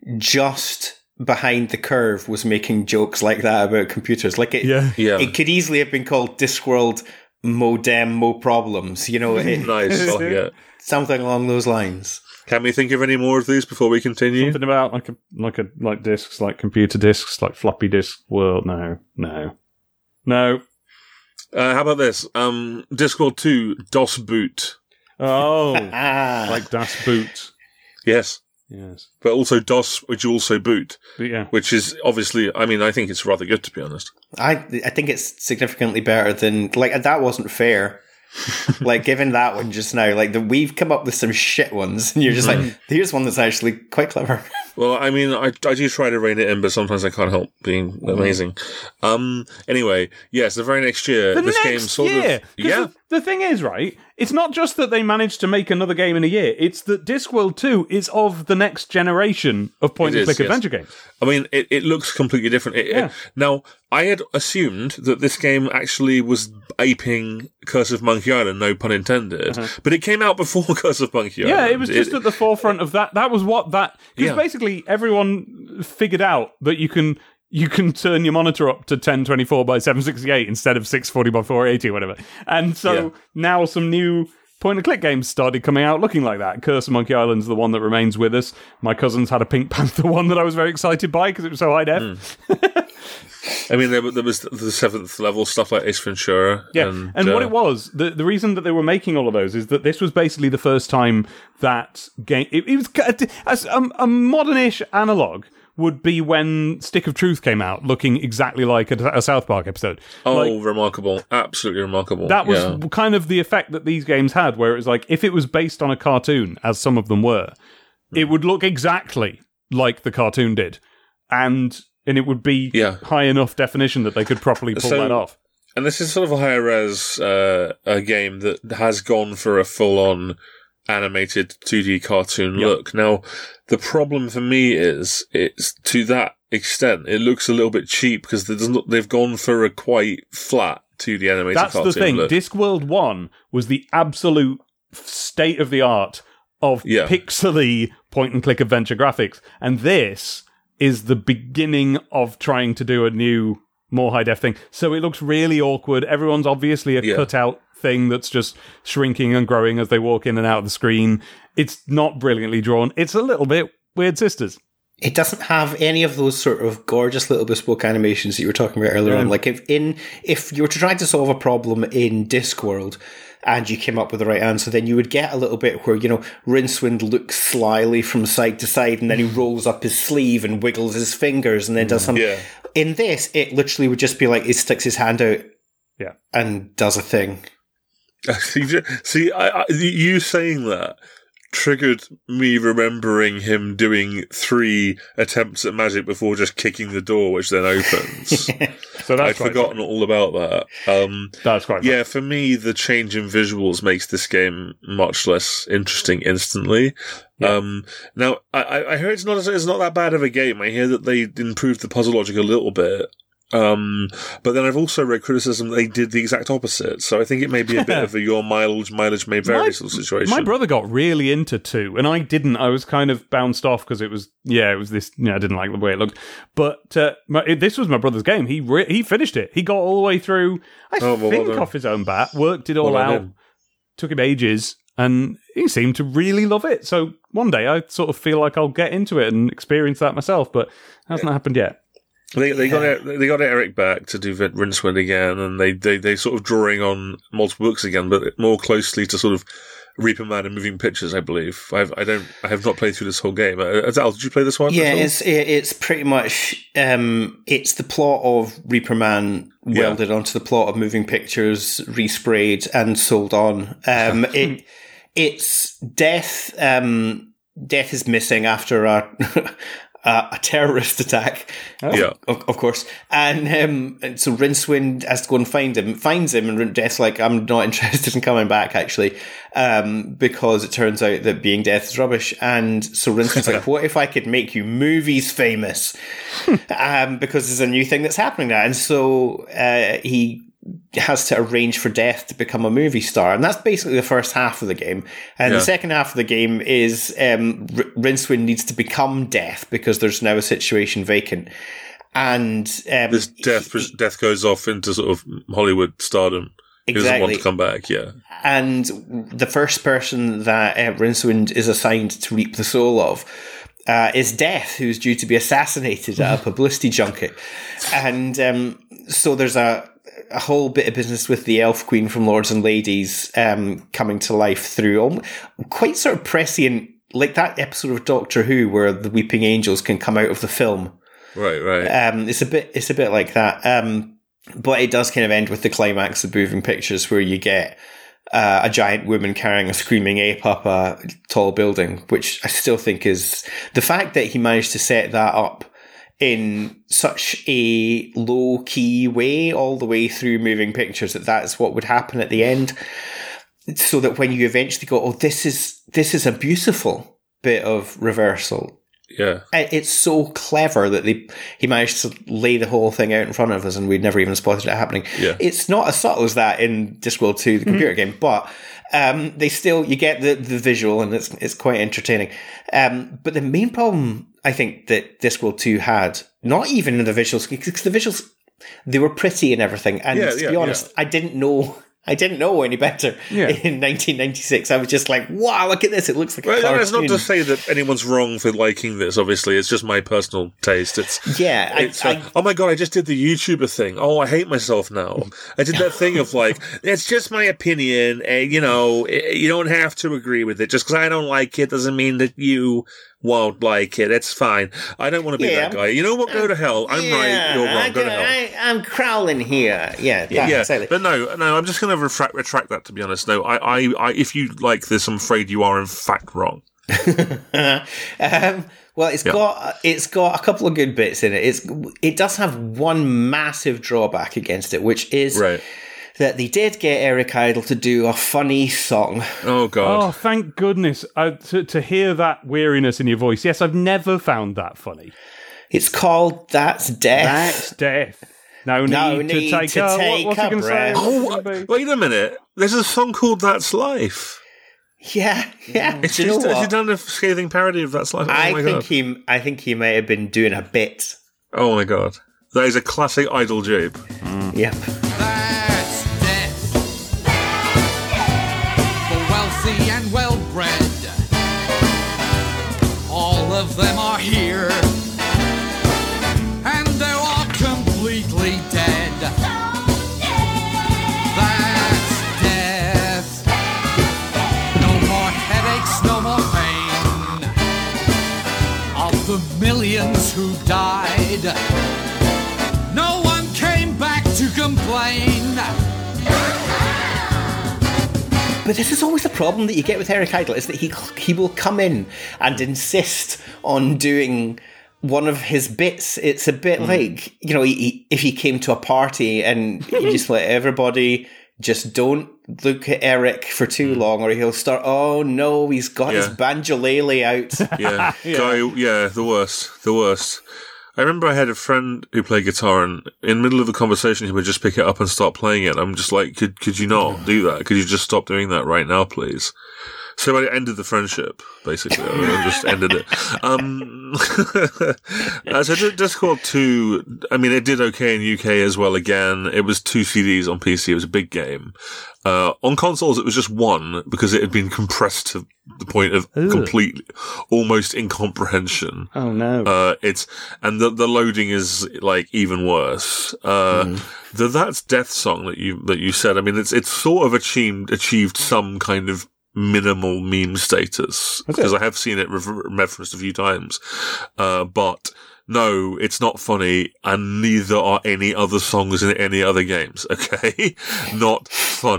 just behind the curve was making jokes like that about computers. Like, it, Yeah. yeah. it could easily have been called Discworld Modem Mo Problems. You know, it, Nice. I like it. something along those lines. Can we think of any more of these before we continue? Something about like a like a like discs, like computer discs, like floppy disk world. No, no, no. Uh, how about this? Um, Discworld two DOS boot. Oh, Ah, like Das Boot. Yes. Yes, But also DOS, which you also boot, but yeah. which is obviously, I mean, I think it's rather good, to be honest. I I think it's significantly better than, like, that wasn't fair. Like, given that one just now, like, the, we've come up with some shit ones, and you're just like, here's one that's actually quite clever. Well, I mean, I, I do try to rein it in, but sometimes I can't help being amazing. Um, anyway, yes, the very next year, The this next game sort year. of, 'Cause yeah, The, the thing is, right? It's not just that they managed to make another game in a year. It's that Discworld two is of the next generation of point It and is, click yes. adventure games. I mean, it, it looks completely different. It, Yeah. it, now, I had assumed that this game actually was aping Curse of Monkey Island, no pun intended, but it came out before Curse of Monkey Island. Uh-huh. Yeah, it was just at the forefront of that. That was what that because Yeah. basically everyone figured out that you can you can turn your monitor up to ten twenty-four by seven sixty-eight instead of six forty by four eighty or whatever. And so Yeah. now some new point and click games started coming out looking like that. Curse of Monkey Island's the one that remains with us. My cousins had a Pink Panther one that I was very excited by because it was so high def. I mean, there, there was the seventh level stuff like Ace Ventura. Yeah, and, and, what uh, it was, the the reason that they were making all of those is that this was basically the first time that game. It, it was as a, a modern-ish analog would be when Stick of Truth came out, looking exactly like a, a South Park episode. Oh, Like, remarkable! Absolutely remarkable. that was yeah. kind of the effect that these games had, where it was like if it was based on a cartoon, as some of them were, it would look exactly like the cartoon did, and and it would be Yeah. high enough definition that they could properly pull So- that off. And this is sort of a higher res uh, a game that has gone for a full-on animated two D cartoon Yep. look. Now, the problem for me is it's to that extent it looks a little bit cheap because they've gone for a quite flat two D animated That's cartoon the thing. look. Discworld one was the absolute state of the art of Yeah. pixely point and click adventure graphics, and this is the beginning of trying to do a new, more high def thing. So it looks really awkward. Everyone's obviously a Yeah. cutout thing that's just shrinking and growing as they walk in and out of the screen. It's not brilliantly drawn. It's a little bit Weird Sisters. It doesn't have any of those sort of gorgeous little bespoke animations that you were talking about earlier Yeah. on. Like if in if you were to try to solve a problem in Discworld and you came up with the right answer, then you would get a little bit where, you know, Rincewind looks slyly from side to side and then he rolls up his sleeve and wiggles his fingers and then does something. Yeah. In this, it literally would just be like he sticks his hand out Yeah. and does a thing. see, see I, I, you saying that triggered me remembering him doing three attempts at magic before just kicking the door, which then opens. So that's I'd quite forgotten all about that. Um, That's quite fun. yeah, for me, the change in visuals makes this game much less interesting instantly. Yeah. Um, now, I, I hear it's not it's not that bad of a game. I hear that they improved the puzzle logic a little bit. Um, but then I've also read criticism that they did the exact opposite. So I think it may be a bit of a your mileage, mileage may vary My- sort of situation. My brother got really into two, and I didn't. I was kind of bounced off because it was, yeah, it was this. You know, I didn't like the way it looked. But uh, my, it, this was my brother's game. He re- he finished it. He got all the way through. I Oh, well, think well done. off his own bat, worked it all Well done out. him. Took him ages, and he seemed to really love it. So one day, I sort of feel like I'll get into it and experience that myself. But it hasn't happened yet. They they got Er- they got Eric back to do Vin- Rincewind again, and they they they sort of drawing on multiple books again, but more closely to sort of Reaper Man and Moving Pictures, I believe. I've I don't I have not played through this whole game. Uh, Zal, did you play this one? Yeah, at all? it's it- it's pretty much um, it's the plot of Reaper Man Yeah. welded onto the plot of Moving Pictures, resprayed and sold on. Um, it it's Death. Um, Death is missing after a a, a terrorist attack. Oh. Yeah. Of, of course. And, um, and so Rincewind has to go and find him, finds him, and Death's like, I'm not interested in coming back, actually, um, because it turns out that being Death is rubbish. And so Rincewind's like, what if I could make you movies famous? um, because there's a new thing that's happening now. And so uh, he has to arrange for Death to become a movie star. And that's basically the first half of the game. And Yeah. the second half of the game is um, R- Rincewind needs to become Death because there's now a situation vacant. And um, This death he- death goes off into sort of Hollywood stardom. He doesn't want Exactly. to come back, yeah. and the first person that uh, Rincewind is assigned to reap the soul of uh, is Death, who's due to be assassinated at a publicity junket. And um, so there's a, a whole bit of business with the Elf Queen from Lords and Ladies um, coming to life through um, quite sort of prescient, like that episode of Doctor Who where the Weeping Angels can come out of the film. Right, right. Um, it's a bit, it's a bit like that. Um, but it does kind of end with the climax of Moving Pictures, where you get uh, a giant woman carrying a screaming ape up a tall building, which I still think is the fact that he managed to set that up in such a low key way all the way through Moving Pictures that that's what would happen at the end. So that when you eventually go, oh, this is, this is a beautiful bit of reversal. yeah. It's so clever that they he managed to lay the whole thing out in front of us and we'd never even spotted it happening. Yeah. It's not as subtle as that in Discworld two, the computer game, but um, they still, you get the, the visual and it's it's quite entertaining. Um, but the main problem, I think, that Discworld two had, not even in the visuals, because the visuals, they were pretty and everything. And Yeah, to yeah, be honest, yeah. I didn't know... I didn't know any better Yeah. in nineteen ninety-six. I was just like, wow, look at this. It looks like a Well, cartoon. that's not to say that anyone's wrong for liking this, obviously. It's just my personal taste. It's Yeah, I- It's, uh, I- oh my god, I just did the YouTuber thing. Oh, I hate myself now. I did that thing of like, it's just my opinion, and you know, i- you don't have to agree with it. Just because I don't like it doesn't mean that you won't like it. It's fine. I don't want to be Yeah. that guy. You know what? Go to hell. I'm right. You're I wrong. Go to can- hell. I, I'm crawling here. Yeah, yeah, Yeah, exactly. but no, no. I'm just going to retract, retract that. To be honest, no. I, I, I, if you like this, I'm afraid you are in fact wrong. um, well, it's Yeah. got it's got a couple of good bits in it. It's it does have one massive drawback against it, which is Right. that they did get Eric Idle to do a funny song. Oh god. Oh, thank goodness. Uh, to, to hear that weariness in your voice. Yes, I've never found that funny. It's called "That's Death." That's death. No need, No to need take to a... take what, what's he a going to say? breath. What's Oh, it gonna be? wait a minute. There's a song called "That's Life." Yeah, yeah. It's Do you know just, has he what? done a scathing parody of "That's Life"? Oh I my think god. he, I think he may have been doing a bit. Oh my god. That is a classic Idol dupe. Yep. That's death. The wealthy and well-bred, all of them are here, and they're all completely dead. That's death. No more headaches, no more pain. Of the millions who died, no one came back to complain. But this is always the problem that you get with Eric Idle, is that he he will come in and insist on doing one of his bits. It's a bit like, you know, he, he, if he came to a party and you just let everybody just don't look at Eric for too long, or he'll start, oh no, he's got his Yeah. banjolele out. Yeah. Guy, yeah, the worst. The worst. I remember I had a friend who played guitar, and in the middle of the conversation, he would just pick it up and start playing it. I'm just like, could could you not do that? Could you just stop doing that right now, please? So I ended the friendship, basically. I just ended it. Um, uh, so Discworld two, I mean, it did okay in U K as well again. It was two C Ds on P C. It was a big game. Uh, on consoles, it was just one because it had been compressed to the point of Ugh. complete, almost incomprehension. Oh, no. Uh, it's, and the, the loading is like even worse. Uh, the That's Death song that you, that you said, I mean, it's, it's sort of achieved, achieved some kind of minimal meme status because I have seen it refer- referenced a few times. Uh, but no, it's not funny, and neither are any other songs in any other games. Okay. Not funny.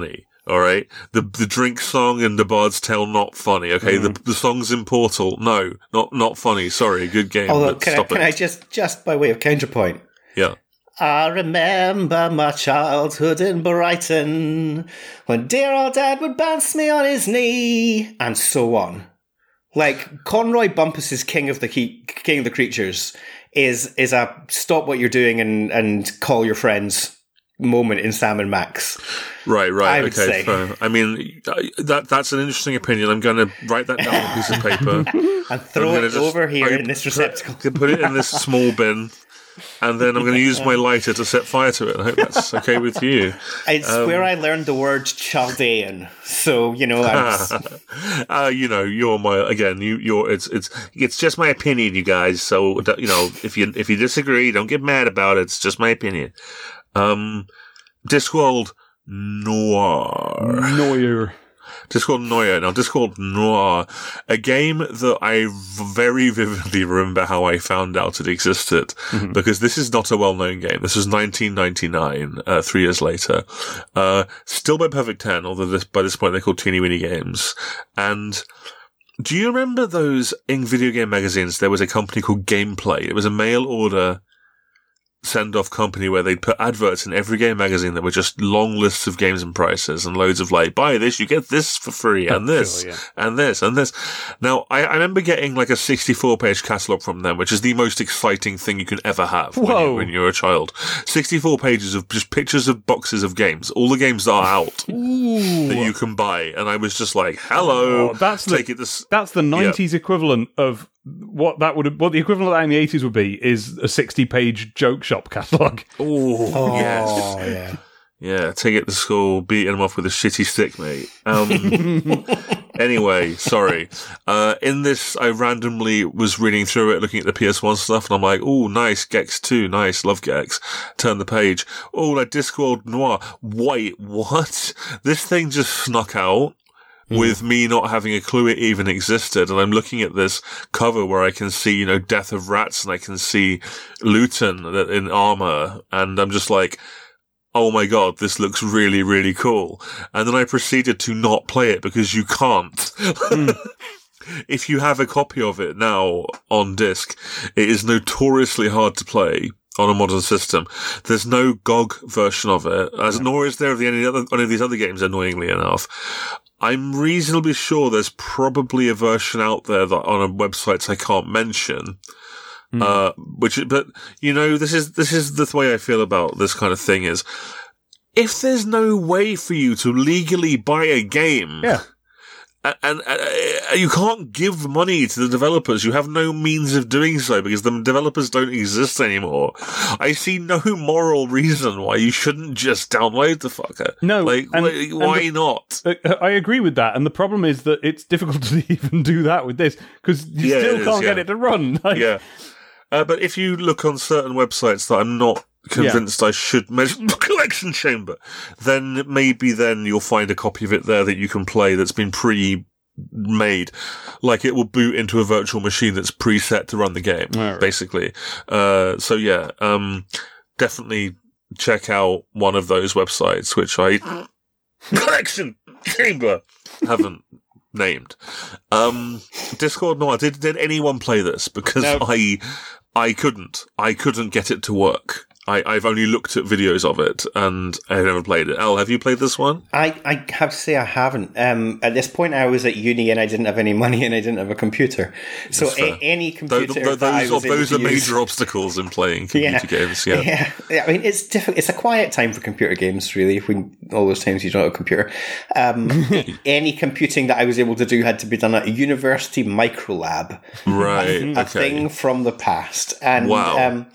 All right, the the drink song and the Bard's Tale not funny. Okay, Mm. the the songs in Portal, no, not not funny. Sorry, good game. Although, but can, I, stop can it. I just, just by way of counterpoint, Yeah. I remember my childhood in Brighton when dear old dad would bounce me on his knee, and so on. Like Conroy Bumpus's King of the Ke- King of the Creatures is is a stop what you're doing and and call your friends moment in Sam and Max. Right, right, I would okay. say. Fair. I mean, I- that that's an interesting opinion. I'm going to write that down on a piece of paper. And throw I'm gonna it just- over here I'm in this put- receptacle. Can put it in this small bin, and then I'm going to use my lighter to set fire to it. I hope that's okay with you. It's Um, where I learned the word Chaldean. So, you know, that's... uh, you know, you're my again. You, you're. It's, it's, it's just my opinion, you guys. So, you know, if you, if you disagree, don't get mad about it. It's just my opinion. Um, Discworld Noir. Noir. Discworld Noir. Now, Discworld Noir, a game that I very vividly remember how I found out it existed, mm-hmm. because this is not a well-known game. This was nineteen ninety-nine, uh, three years later. Uh, still by Perfect ten, although this, by this point they're called Teeny Weeny Games. And do you remember those, in video game magazines, there was a company called Gameplay. It was a mail order send-off company where they'd put adverts in every game magazine that were just long lists of games and prices and loads of like, buy this, you get this for free, and this, sure, yeah. and this, and this. Now, I, I remember getting like a sixty-four page catalogue from them, which is the most exciting thing you can ever have when, you, when you're a child. sixty-four pages of just pictures of boxes of games, all the games that are out Ooh. that you can buy, and I was just like, hello, Oh, that's take the, it this. That's the nineties yeah. equivalent of what that would what the equivalent of that in the eighties would be is a sixty page joke shop catalogue. Ooh, Oh, yes. yeah. Yeah, take it to school, beating them off with a shitty stick, mate. Um, anyway, sorry. Uh, in this, I randomly was reading through it, looking at the P S one stuff, and I'm like, oh, nice, Gex two, nice, love Gex. Turn the page. Oh, like Discworld Noir. Wait, what? This thing just snuck out with me not having a clue it even existed. And I'm looking at this cover where I can see, you know, Death of Rats, and I can see Luton in armor, and I'm just like, oh my god, this looks really, really cool. And then I proceeded to not play it because you can't. Mm. If you have a copy of it now on disc, it is notoriously hard to play on a modern system. There's no G O G version of it, as nor is there of the, any, other, any of these other games, annoyingly enough. I'm reasonably sure there's probably a version out there that on a website I can't mention. Mm. Uh, which, but, you know, this is, this is the way I feel about this kind of thing is, if there's no way for you to legally buy a game, yeah. and, and uh, you can't give money to the developers, you have no means of doing so because the developers don't exist anymore, I see no moral reason why you shouldn't just download the fucker. No. Like, and, why, why and the, not? I agree with that. And the problem is that it's difficult to even do that with this because you Yeah, still it is, can't yeah. get it to run. Like, Yeah. Uh, but if you look on certain websites that I'm not convinced yeah. I should mention Collection Chamber, then maybe then you'll find a copy of it there that you can play that's been pre-made. Like it will boot into a virtual machine that's preset to run the game, right. basically. Uh, so yeah, um, definitely check out one of those websites, which I Collection Chamber haven't named. Um, Discworld Noir. Did did anyone play this? Because no. I I couldn't. I couldn't get it to work. I, I've only looked at videos of it, and I've never played it. Elle, have you played this one? I, I have to say I haven't. Um, at this point, I was at uni, and I didn't have any money, and I didn't have a computer. So a, any computer th- th- that I those was those able are to major use, obstacles in playing computer yeah, games. Yeah. yeah, yeah. I mean, it's difficult. It's a quiet time for computer games, really. When all those times you don't have a computer, um, any computing that I was able to do had to be done at a university microlab, right? a, a okay. thing from the past, and wow. Um,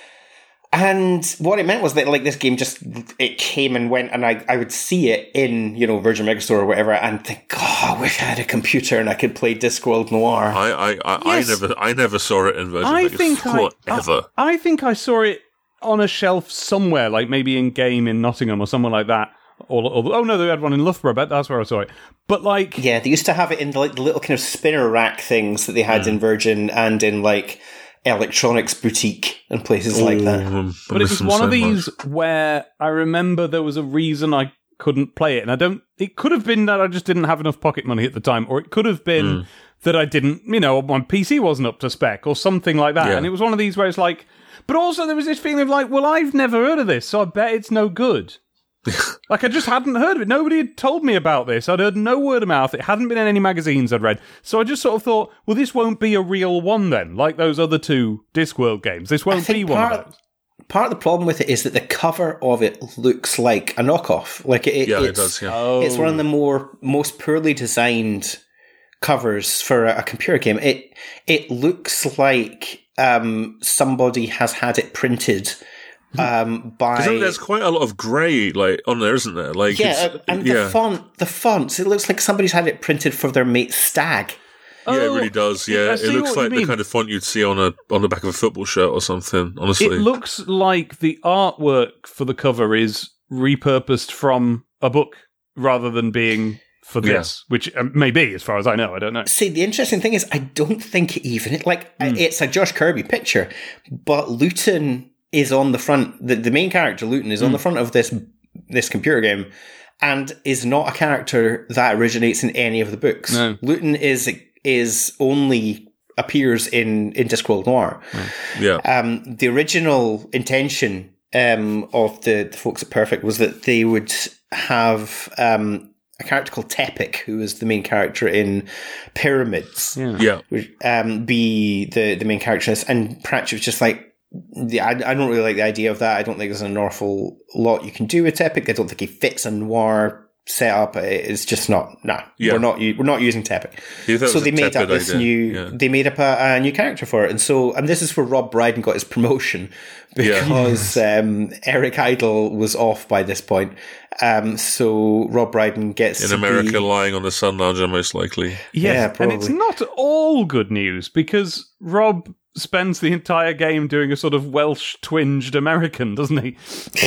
And what it meant was that, like, this game just, it came and went, and I, I would see it in, you know, Virgin Megastore or whatever, and think, oh, I wish I had a computer and I could play Discworld Noir. I, I, I, Yes. I never, I never saw it in Virgin I Megastore think I, ever. I, I think I saw it on a shelf somewhere, like maybe in Game in Nottingham or somewhere like that. Or, or oh no, they had one in Loughborough. I bet that's where I saw it. But like, Yeah, they used to have it in the, like, the little kind of spinner rack things that they had Mm. in Virgin and in, like, Electronics Boutique and places like that. Um, I but it miss was them one so of these much. where I remember there was a reason I couldn't play it. And I don't, it could have been that I just didn't have enough pocket money at the time, or it could have been mm. that I didn't, you know, my P C wasn't up to spec or something like that. Yeah. And it was one of these where it's like, but also there was this feeling of like, well, I've never heard of this, so I bet it's no good. Like, I just hadn't heard of it. Nobody had told me about this. I'd heard no word of mouth. It hadn't been in any magazines I'd read. So I just sort of thought, well, this won't be a real one then, like those other two Discworld games. This won't be one of those. Part of the problem with it is that the cover of it looks like a knockoff. Like it, yeah, it's, it does. Yeah. Oh. It's one of the more most poorly designed covers for a, a computer game. It it looks like um, somebody has had it printed. Um, by there's quite a lot of grey like on there, isn't there? Like yeah, and yeah. the font, the fonts. It looks like somebody's had it printed for their mate's stag. Yeah, oh, it really does. Yeah, it looks like the kind of font you'd see on a on the back of a football shirt or something. Honestly, it looks like the artwork for the cover is repurposed from a book rather than being for this, yeah. which um, may be, as far as I know. I don't know. See, the interesting thing is, I don't think even like mm. it's a Josh Kirby picture, but Luton is on the front. The, the main character, Luton, is mm. on the front of this this computer game, and is not a character that originates in any of the books. No. Luton is is only appears in in Discworld Noir. Yeah. Um, the original intention um, of the, the folks at Perfect was that they would have um, a character called Tepic, who is the main character in Pyramids. Yeah. yeah. Would, um, be the the main character, and Pratchett was just like, yeah, I, I don't really like the idea of that. I don't think there's an awful lot you can do with Tepic. I don't think he fits a noir setup. It's just not. Nah, yeah. we're not. We're not using Tepic. So they made up this idea. new. Yeah. They made up a, a new character for it, and so and this is where Rob Brydon got his promotion because yeah. um, Eric Idle was off by this point. Um, so Rob Brydon gets in to America, be, lying on the Sun Lounger, most likely. Yes, yeah, probably. And it's not all good news because Rob spends the entire game doing a sort of Welsh twinged American, doesn't he?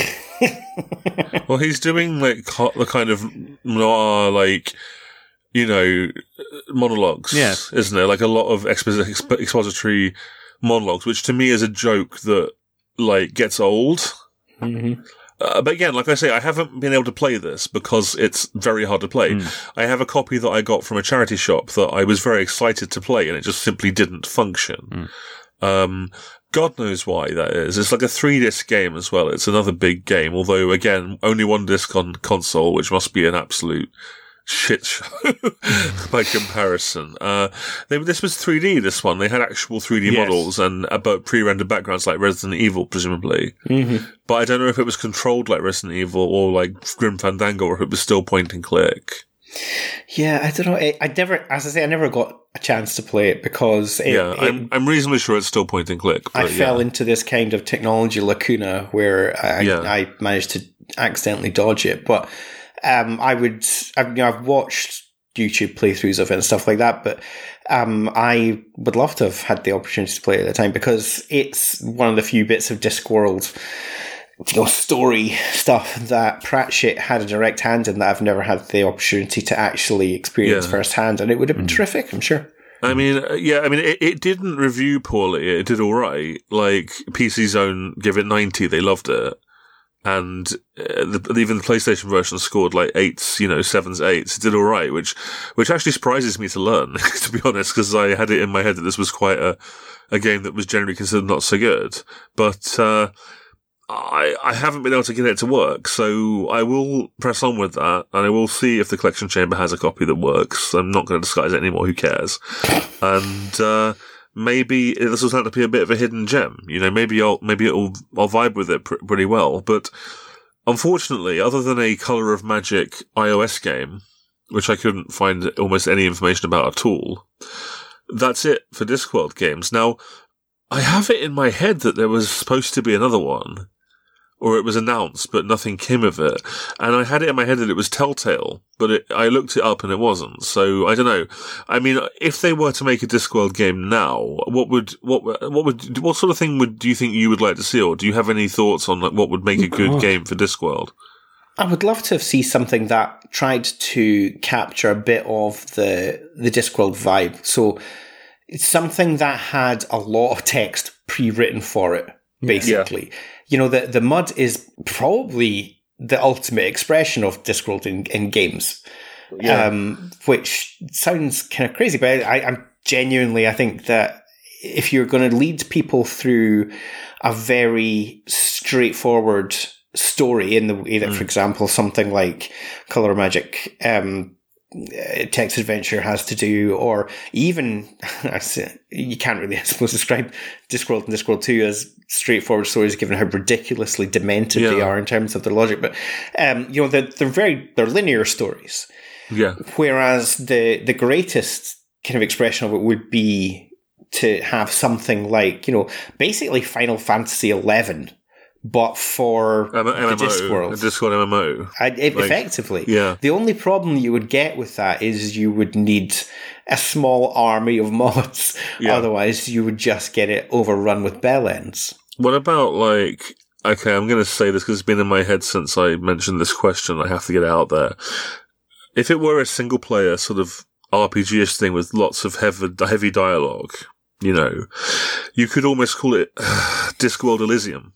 Well, he's doing like the kind of noir, like, you know, monologues, yeah. isn't there? Like a lot of expo- exp- expository monologues, which to me is a joke that like gets old. Mm-hmm. Uh, but again, like I say, I haven't been able to play this because it's very hard to play. Mm. I have a copy that I got from a charity shop that I was very excited to play, and it just simply didn't function. Mm. Um, God knows why that is. It's like a three disc game as well. It's another big game, although again, only one disc on console, which must be an absolute shit show by comparison. Uh, they, this was three D, this one. They had actual three D yes. models and about pre-rendered backgrounds like Resident Evil, presumably. Mm-hmm. But I don't know if it was controlled like Resident Evil or like Grim Fandango, or if it was still point and click. Yeah, I don't know. I, I never, as I say, I never got a chance to play it because it, yeah, it, I'm I'm reasonably sure it's still point and click. But I fell yeah. into this kind of technology lacuna where I, yeah. I managed to accidentally dodge it. But um, I would, I've, you know, I've watched YouTube playthroughs of it and stuff like that, but um, I would love to have had the opportunity to play it at the time because it's one of the few bits of Discworld, you know, story stuff that Pratchett had a direct hand in that I've never had the opportunity to actually experience yeah. firsthand, and it would have been mm. terrific, I'm sure. I mean, yeah, I mean, it, it didn't review poorly. It did all right. Like, P C Zone give it ninety. They loved it. And uh, the, even the PlayStation version scored like eights, you know, sevens, eights. It did all right, which, which actually surprises me to learn, to be honest, because I had it in my head that this was quite a, a game that was generally considered not so good. But, uh, I, I haven't been able to get it to work, so I will press on with that, and I will see if the collection chamber has a copy that works. I'm not going to disguise it anymore, who cares? And, uh, maybe this will turn out to be a bit of a hidden gem. You know, maybe I'll, maybe it'll, I'll vibe with it pr- pretty well, but unfortunately, other than a Colour of Magic iOS game, which I couldn't find almost any information about at all, that's it for Discworld games. Now, I have it in my head that there was supposed to be another one, or it was announced, but nothing came of it. And I had it in my head that it was Telltale, but it, I looked it up and it wasn't. So I don't know. I mean, if they were to make a Discworld game now, what would what what would what sort of thing would do you think you would like to see, or do you have any thoughts on like what would make a good God. game for Discworld? I would love to see something that tried to capture a bit of the the Discworld vibe. So it's something that had a lot of text pre-written for it, basically. Yeah. You know, the, the M U D is probably the ultimate expression of Discworld in, in games. Yeah. Um, which sounds kind of crazy, but I, I'm genuinely, I think that if you're going to lead people through a very straightforward story in the way that, mm. for example, something like Color Magic, um, text adventure has to do, or even you can't really, I suppose, describe Discworld and Discworld two as straightforward stories, given how ridiculously demented yeah. they are in terms of their logic. But um, you know, they're, they're very they're linear stories. Yeah. Whereas the the greatest kind of expression of it would be to have something like, you know, basically Final Fantasy eleven. But for M- the M M O, Discworld. Discworld M M O. I, it, like, effectively. Yeah. The only problem you would get with that is you would need a small army of mods. Yeah. Otherwise, you would just get it overrun with bell ends. What about, like, okay, I'm going to say this because it's been in my head since I mentioned this question. I have to get it out there. If it were a single player sort of R P G-ish thing with lots of heavy, heavy dialogue, you know, you could almost call it Discworld Elysium.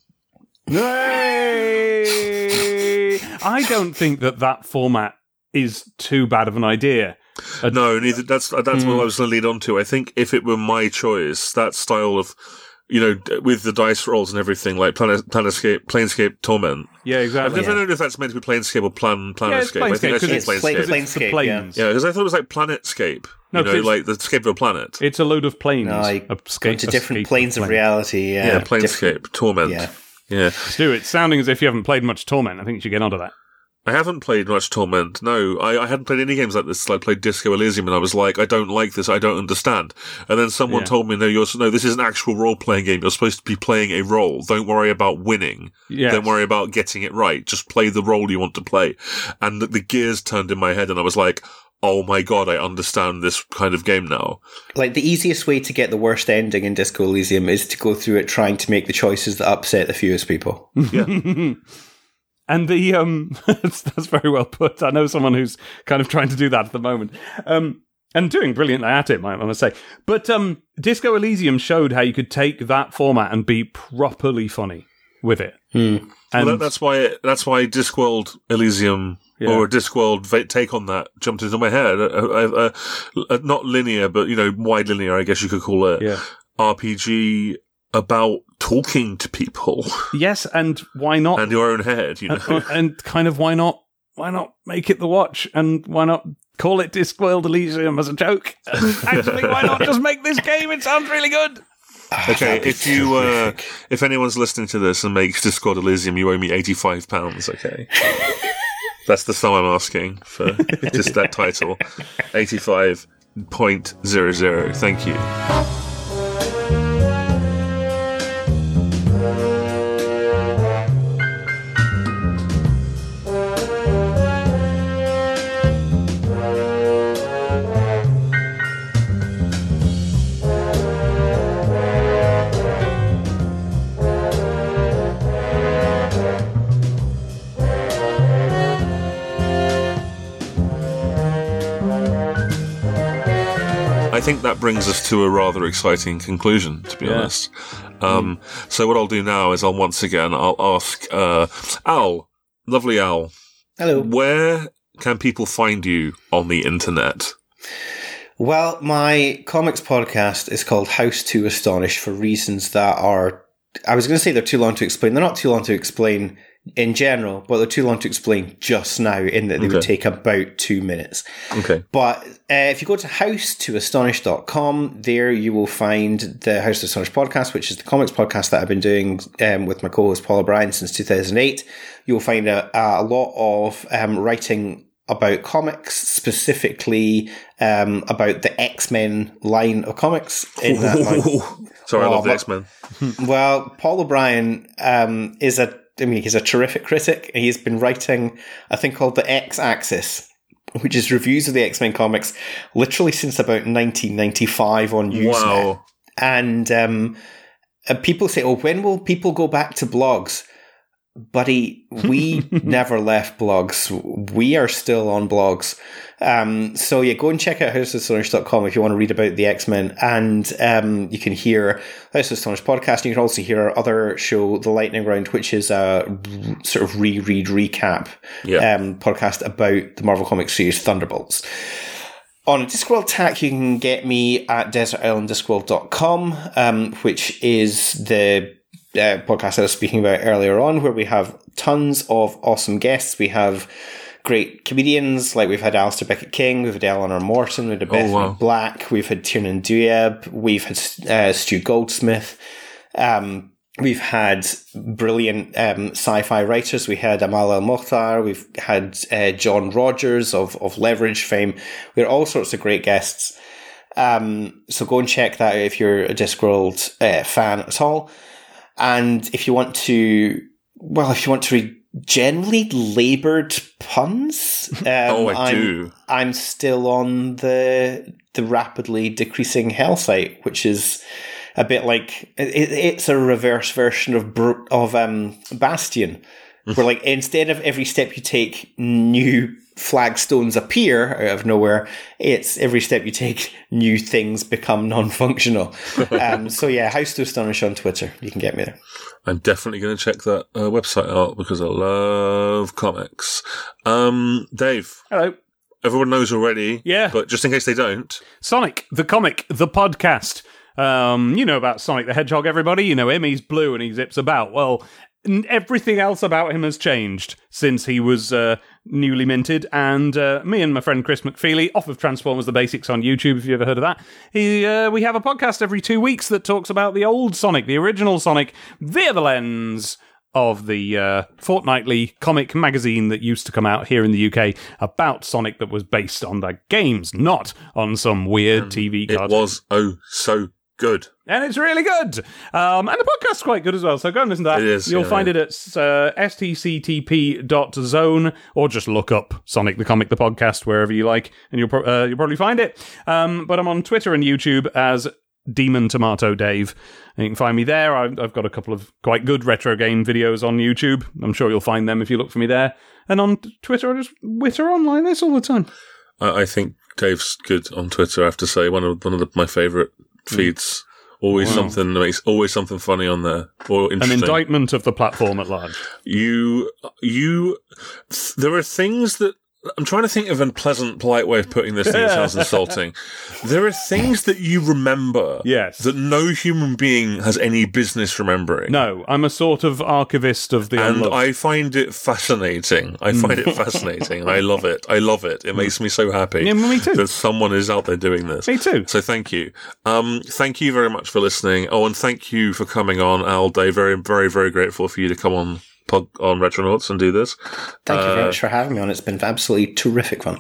Hey! I don't think that that format is too bad of an idea. Uh, no, neither. That's that's mm. what I was going to lead on to. I think if it were my choice, that style of, you know, with the dice rolls and everything, like Planet, Planescape, Planescape Torment. Yeah, exactly. I've never yeah. known if that's meant to be Planescape or Plan Planescape. Yeah, I think that's it's Planescape. Planescape, planes. Yeah, because I thought it was like Planetscape. No, you know, like the scape of a planet. It's a load of planes. No, I a go into different planes of plane. reality. Yeah, yeah Planescape, different, Torment. Yeah. Yeah. Stu, it's sounding as if you haven't played much Torment. I think you should get onto that. I haven't played much Torment. No, I, I hadn't played any games like this. I played Disco Elysium, and I was like, I don't like this. I don't understand. And then someone Yeah. told me, no, you're no, this is an actual role playing game. You're supposed to be playing a role. Don't worry about winning. Yes. Don't worry about getting it right. Just play the role you want to play. And the, the gears turned in my head, and I was like, oh my god, I understand this kind of game now. Like, the easiest way to get the worst ending in Disco Elysium is to go through it trying to make the choices that upset the fewest people. Yeah. And the, um, that's, that's very well put. I know someone who's kind of trying to do that at the moment. Um, and doing brilliantly at it, I must say. But, um, Disco Elysium showed how you could take that format and be properly funny with it. Hmm. And Well, that, that's why that's why Discworld Elysium Yeah. or a Discworld va- take on that jumped into my head. Uh, uh, uh, not linear, but you know, wide linear, I guess you could call it. Yeah. R P G about talking to people yes, and why not? and your own head. You know, and, and kind of why not? Why not make it The Watch? And why not call it Discworld Elysium as a joke? Actually, why not just make this game? It sounds really good. okay. If you, uh, if anyone's listening to this and makes Discworld Elysium, you owe me eighty-five pounds. Okay. That's the sum I'm asking for just that title. eighty-five point zero zero. Thank you. I think that brings us to a rather exciting conclusion, to be Yeah. honest. Um, so what I'll do now is I'll once again, I'll ask, uh, Al, lovely Al, Hello. where can people find you on the internet? Well, my comics podcast is called House to Astonish for reasons that are, I was going to say they're too long to explain. They're not too long to explain in general, but they're too long to explain just now in that they Okay. would take about two minutes. Okay. But uh, if you go to house to astonish dot com, there you will find the House to Astonish podcast, which is the comics podcast that I've been doing um, with my co-host Paul O'Brien since two thousand eight. You'll find a, a lot of um, writing about comics, specifically um, about the X-Men line of comics. In that line. Sorry, I Oh, love the but- X-Men. Well, Paul O'Brien um, is a, I mean, he's a terrific critic. He's been writing a thing called the X-Axis, which is reviews of the X-Men comics, literally since about nineteen ninety-five on Usenet. Wow. And um, uh, people say, oh, when will people go back to blogs? buddy, we never left blogs. We are still on blogs. Um, so yeah, go and check out house of astonish dot com if you want to read about the X-Men, and um, you can hear House of Astonish podcast. You can also hear our other show, The Lightning Round, which is a sort of reread recap yeah. um, podcast about the Marvel Comics series Thunderbolts. On a Discworld tack, you can get me at desert island discworld dot com, um, which is the uh, podcast I was speaking about earlier on, where we have tons of awesome guests. We have great comedians, like we've had Alistair Beckett-King, we've had Eleanor Morton, we've had Bethany oh, wow. Black, we've had Tiernan Douieb, we've had uh, Stu Goldsmith, um, we've had brilliant um, sci-fi writers. We had Amal El-Mokhtar, we've had uh, John Rogers of, of Leverage fame. We had all sorts of great guests. Um, so go and check that out if you're a Discworld uh, fan at all. And if you want to, well, if you want to read generally laboured puns. Um, oh, I I'm, do. I'm still on the the rapidly decreasing hell site, which is a bit like it, it's a reverse version of of um, Bastion, where like instead of every step you take, new flagstones appear out of nowhere. It's every step you take, new things become non-functional. um, so yeah, House to Astonish on Twitter. You can get me there. I'm definitely going to check that uh, website out because I love comics. Um, Dave. Hello. Everyone knows already. Yeah. But just in case they don't. Sonic, the comic, the podcast. Um, you know about Sonic the Hedgehog, everybody. You know him. He's blue and he zips about. Well, everything else about him has changed since he was uh, newly minted, and uh, me and my friend Chris McFeely, off of Transformers The Basics on YouTube, if you ever heard of that, he, uh, we have a podcast every two weeks that talks about the old Sonic, the original Sonic, via the lens of the uh, fortnightly comic magazine that used to come out here in the U K about Sonic that was based on the games, not on some weird Um, T V it cartoon. was, oh, so good. And it's really good. Um, and the podcast's quite good as well, so go and listen to that. It is, You'll yeah, find yeah. it at uh, s t c t p dot zone, or just look up Sonic the Comic, the podcast, wherever you like, and you'll, pro- uh, you'll probably find it. Um, but I'm on Twitter and YouTube as Demon Tomato Dave. And you can find me there. I've, I've got a couple of quite good retro game videos on YouTube. I'm sure you'll find them if you look for me there. And on Twitter, I just witter on like this all the time. I, I think Dave's good on Twitter, I have to say. One of, one of the, my favourite feeds. Always Wow. something that makes always something funny on there, or An interesting. indictment of the platform at large. You, you, there are things that I'm trying to think of a pleasant, polite way of putting this thing that sounds insulting. There are things that you remember, Yes. that no human being has any business remembering. No, I'm a sort of archivist of the And unloved. I find it fascinating. I find it fascinating. I love it. I love it. It makes me so happy Yeah, me too. that someone is out there doing this. Me too. So thank you. Um, thank you very much for listening. Oh, and thank you for coming on, Al Day. Very, very, very grateful for you to come on pod, on Retronauts and do this. Thank you very Uh, much for having me on. It's been absolutely terrific fun.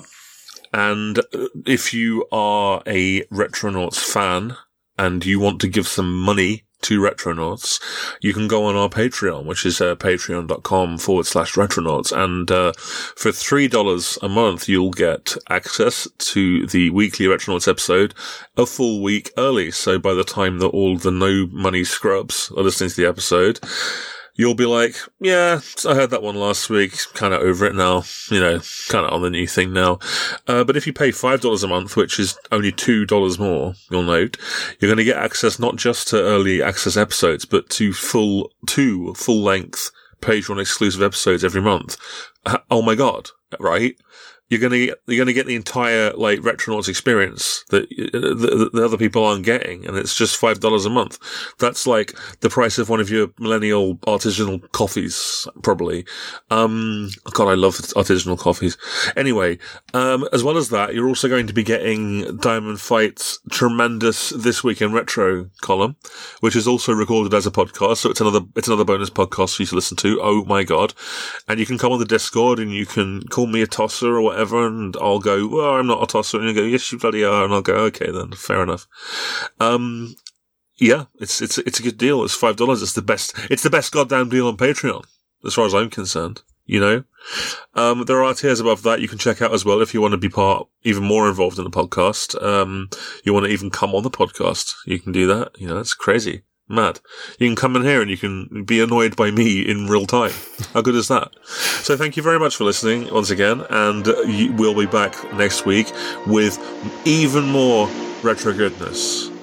And if you are a Retronauts fan and you want to give some money to Retronauts, you can go on our Patreon, which is uh, patreon.com forward slash Retronauts. And uh, for three dollars a month, you'll get access to the weekly Retronauts episode a full week early. So by the time that all the no money scrubs are listening to the episode, you'll be like, yeah, I heard that one last week, kind of over it now, you know, kind of on the new thing now. Uh, but if you pay five dollars a month, which is only two dollars more, you'll note, you're going to get access not just to early access episodes, but to full, two full-length Patreon exclusive episodes every month. Uh, oh my god, right? You're gonna get, you're gonna get the entire, like, Retronauts experience that uh, the, the other people aren't getting, and it's just five dollars a month. That's like the price of one of your millennial artisanal coffees, probably. Um, God, I love artisanal coffees. Anyway, um, as well as that, you're also going to be getting Diamond Fight's tremendous This Week in Retro column, which is also recorded as a podcast, so it's another, it's another bonus podcast for you to listen to. Oh my god. And you can come on the Discord and you can call me a tosser or whatever, and I'll go, well, I'm not a tosser, and you go, yes, you bloody are, and I'll go, okay then, fair enough. Um, yeah, it's, it's, it's a good deal. It's five dollars. It's the best, it's the best goddamn deal on Patreon, as far as I'm concerned, you know? Um, there are tiers above that you can check out as well if you want to be part, even more involved in the podcast. Um, you want to even come on the podcast, you can do that. You know, it's crazy. Mad. You can come in here and you can be annoyed by me in real time. How good is that? So thank you very much for listening once again, and uh, you, we'll be back next week with even more retro goodness.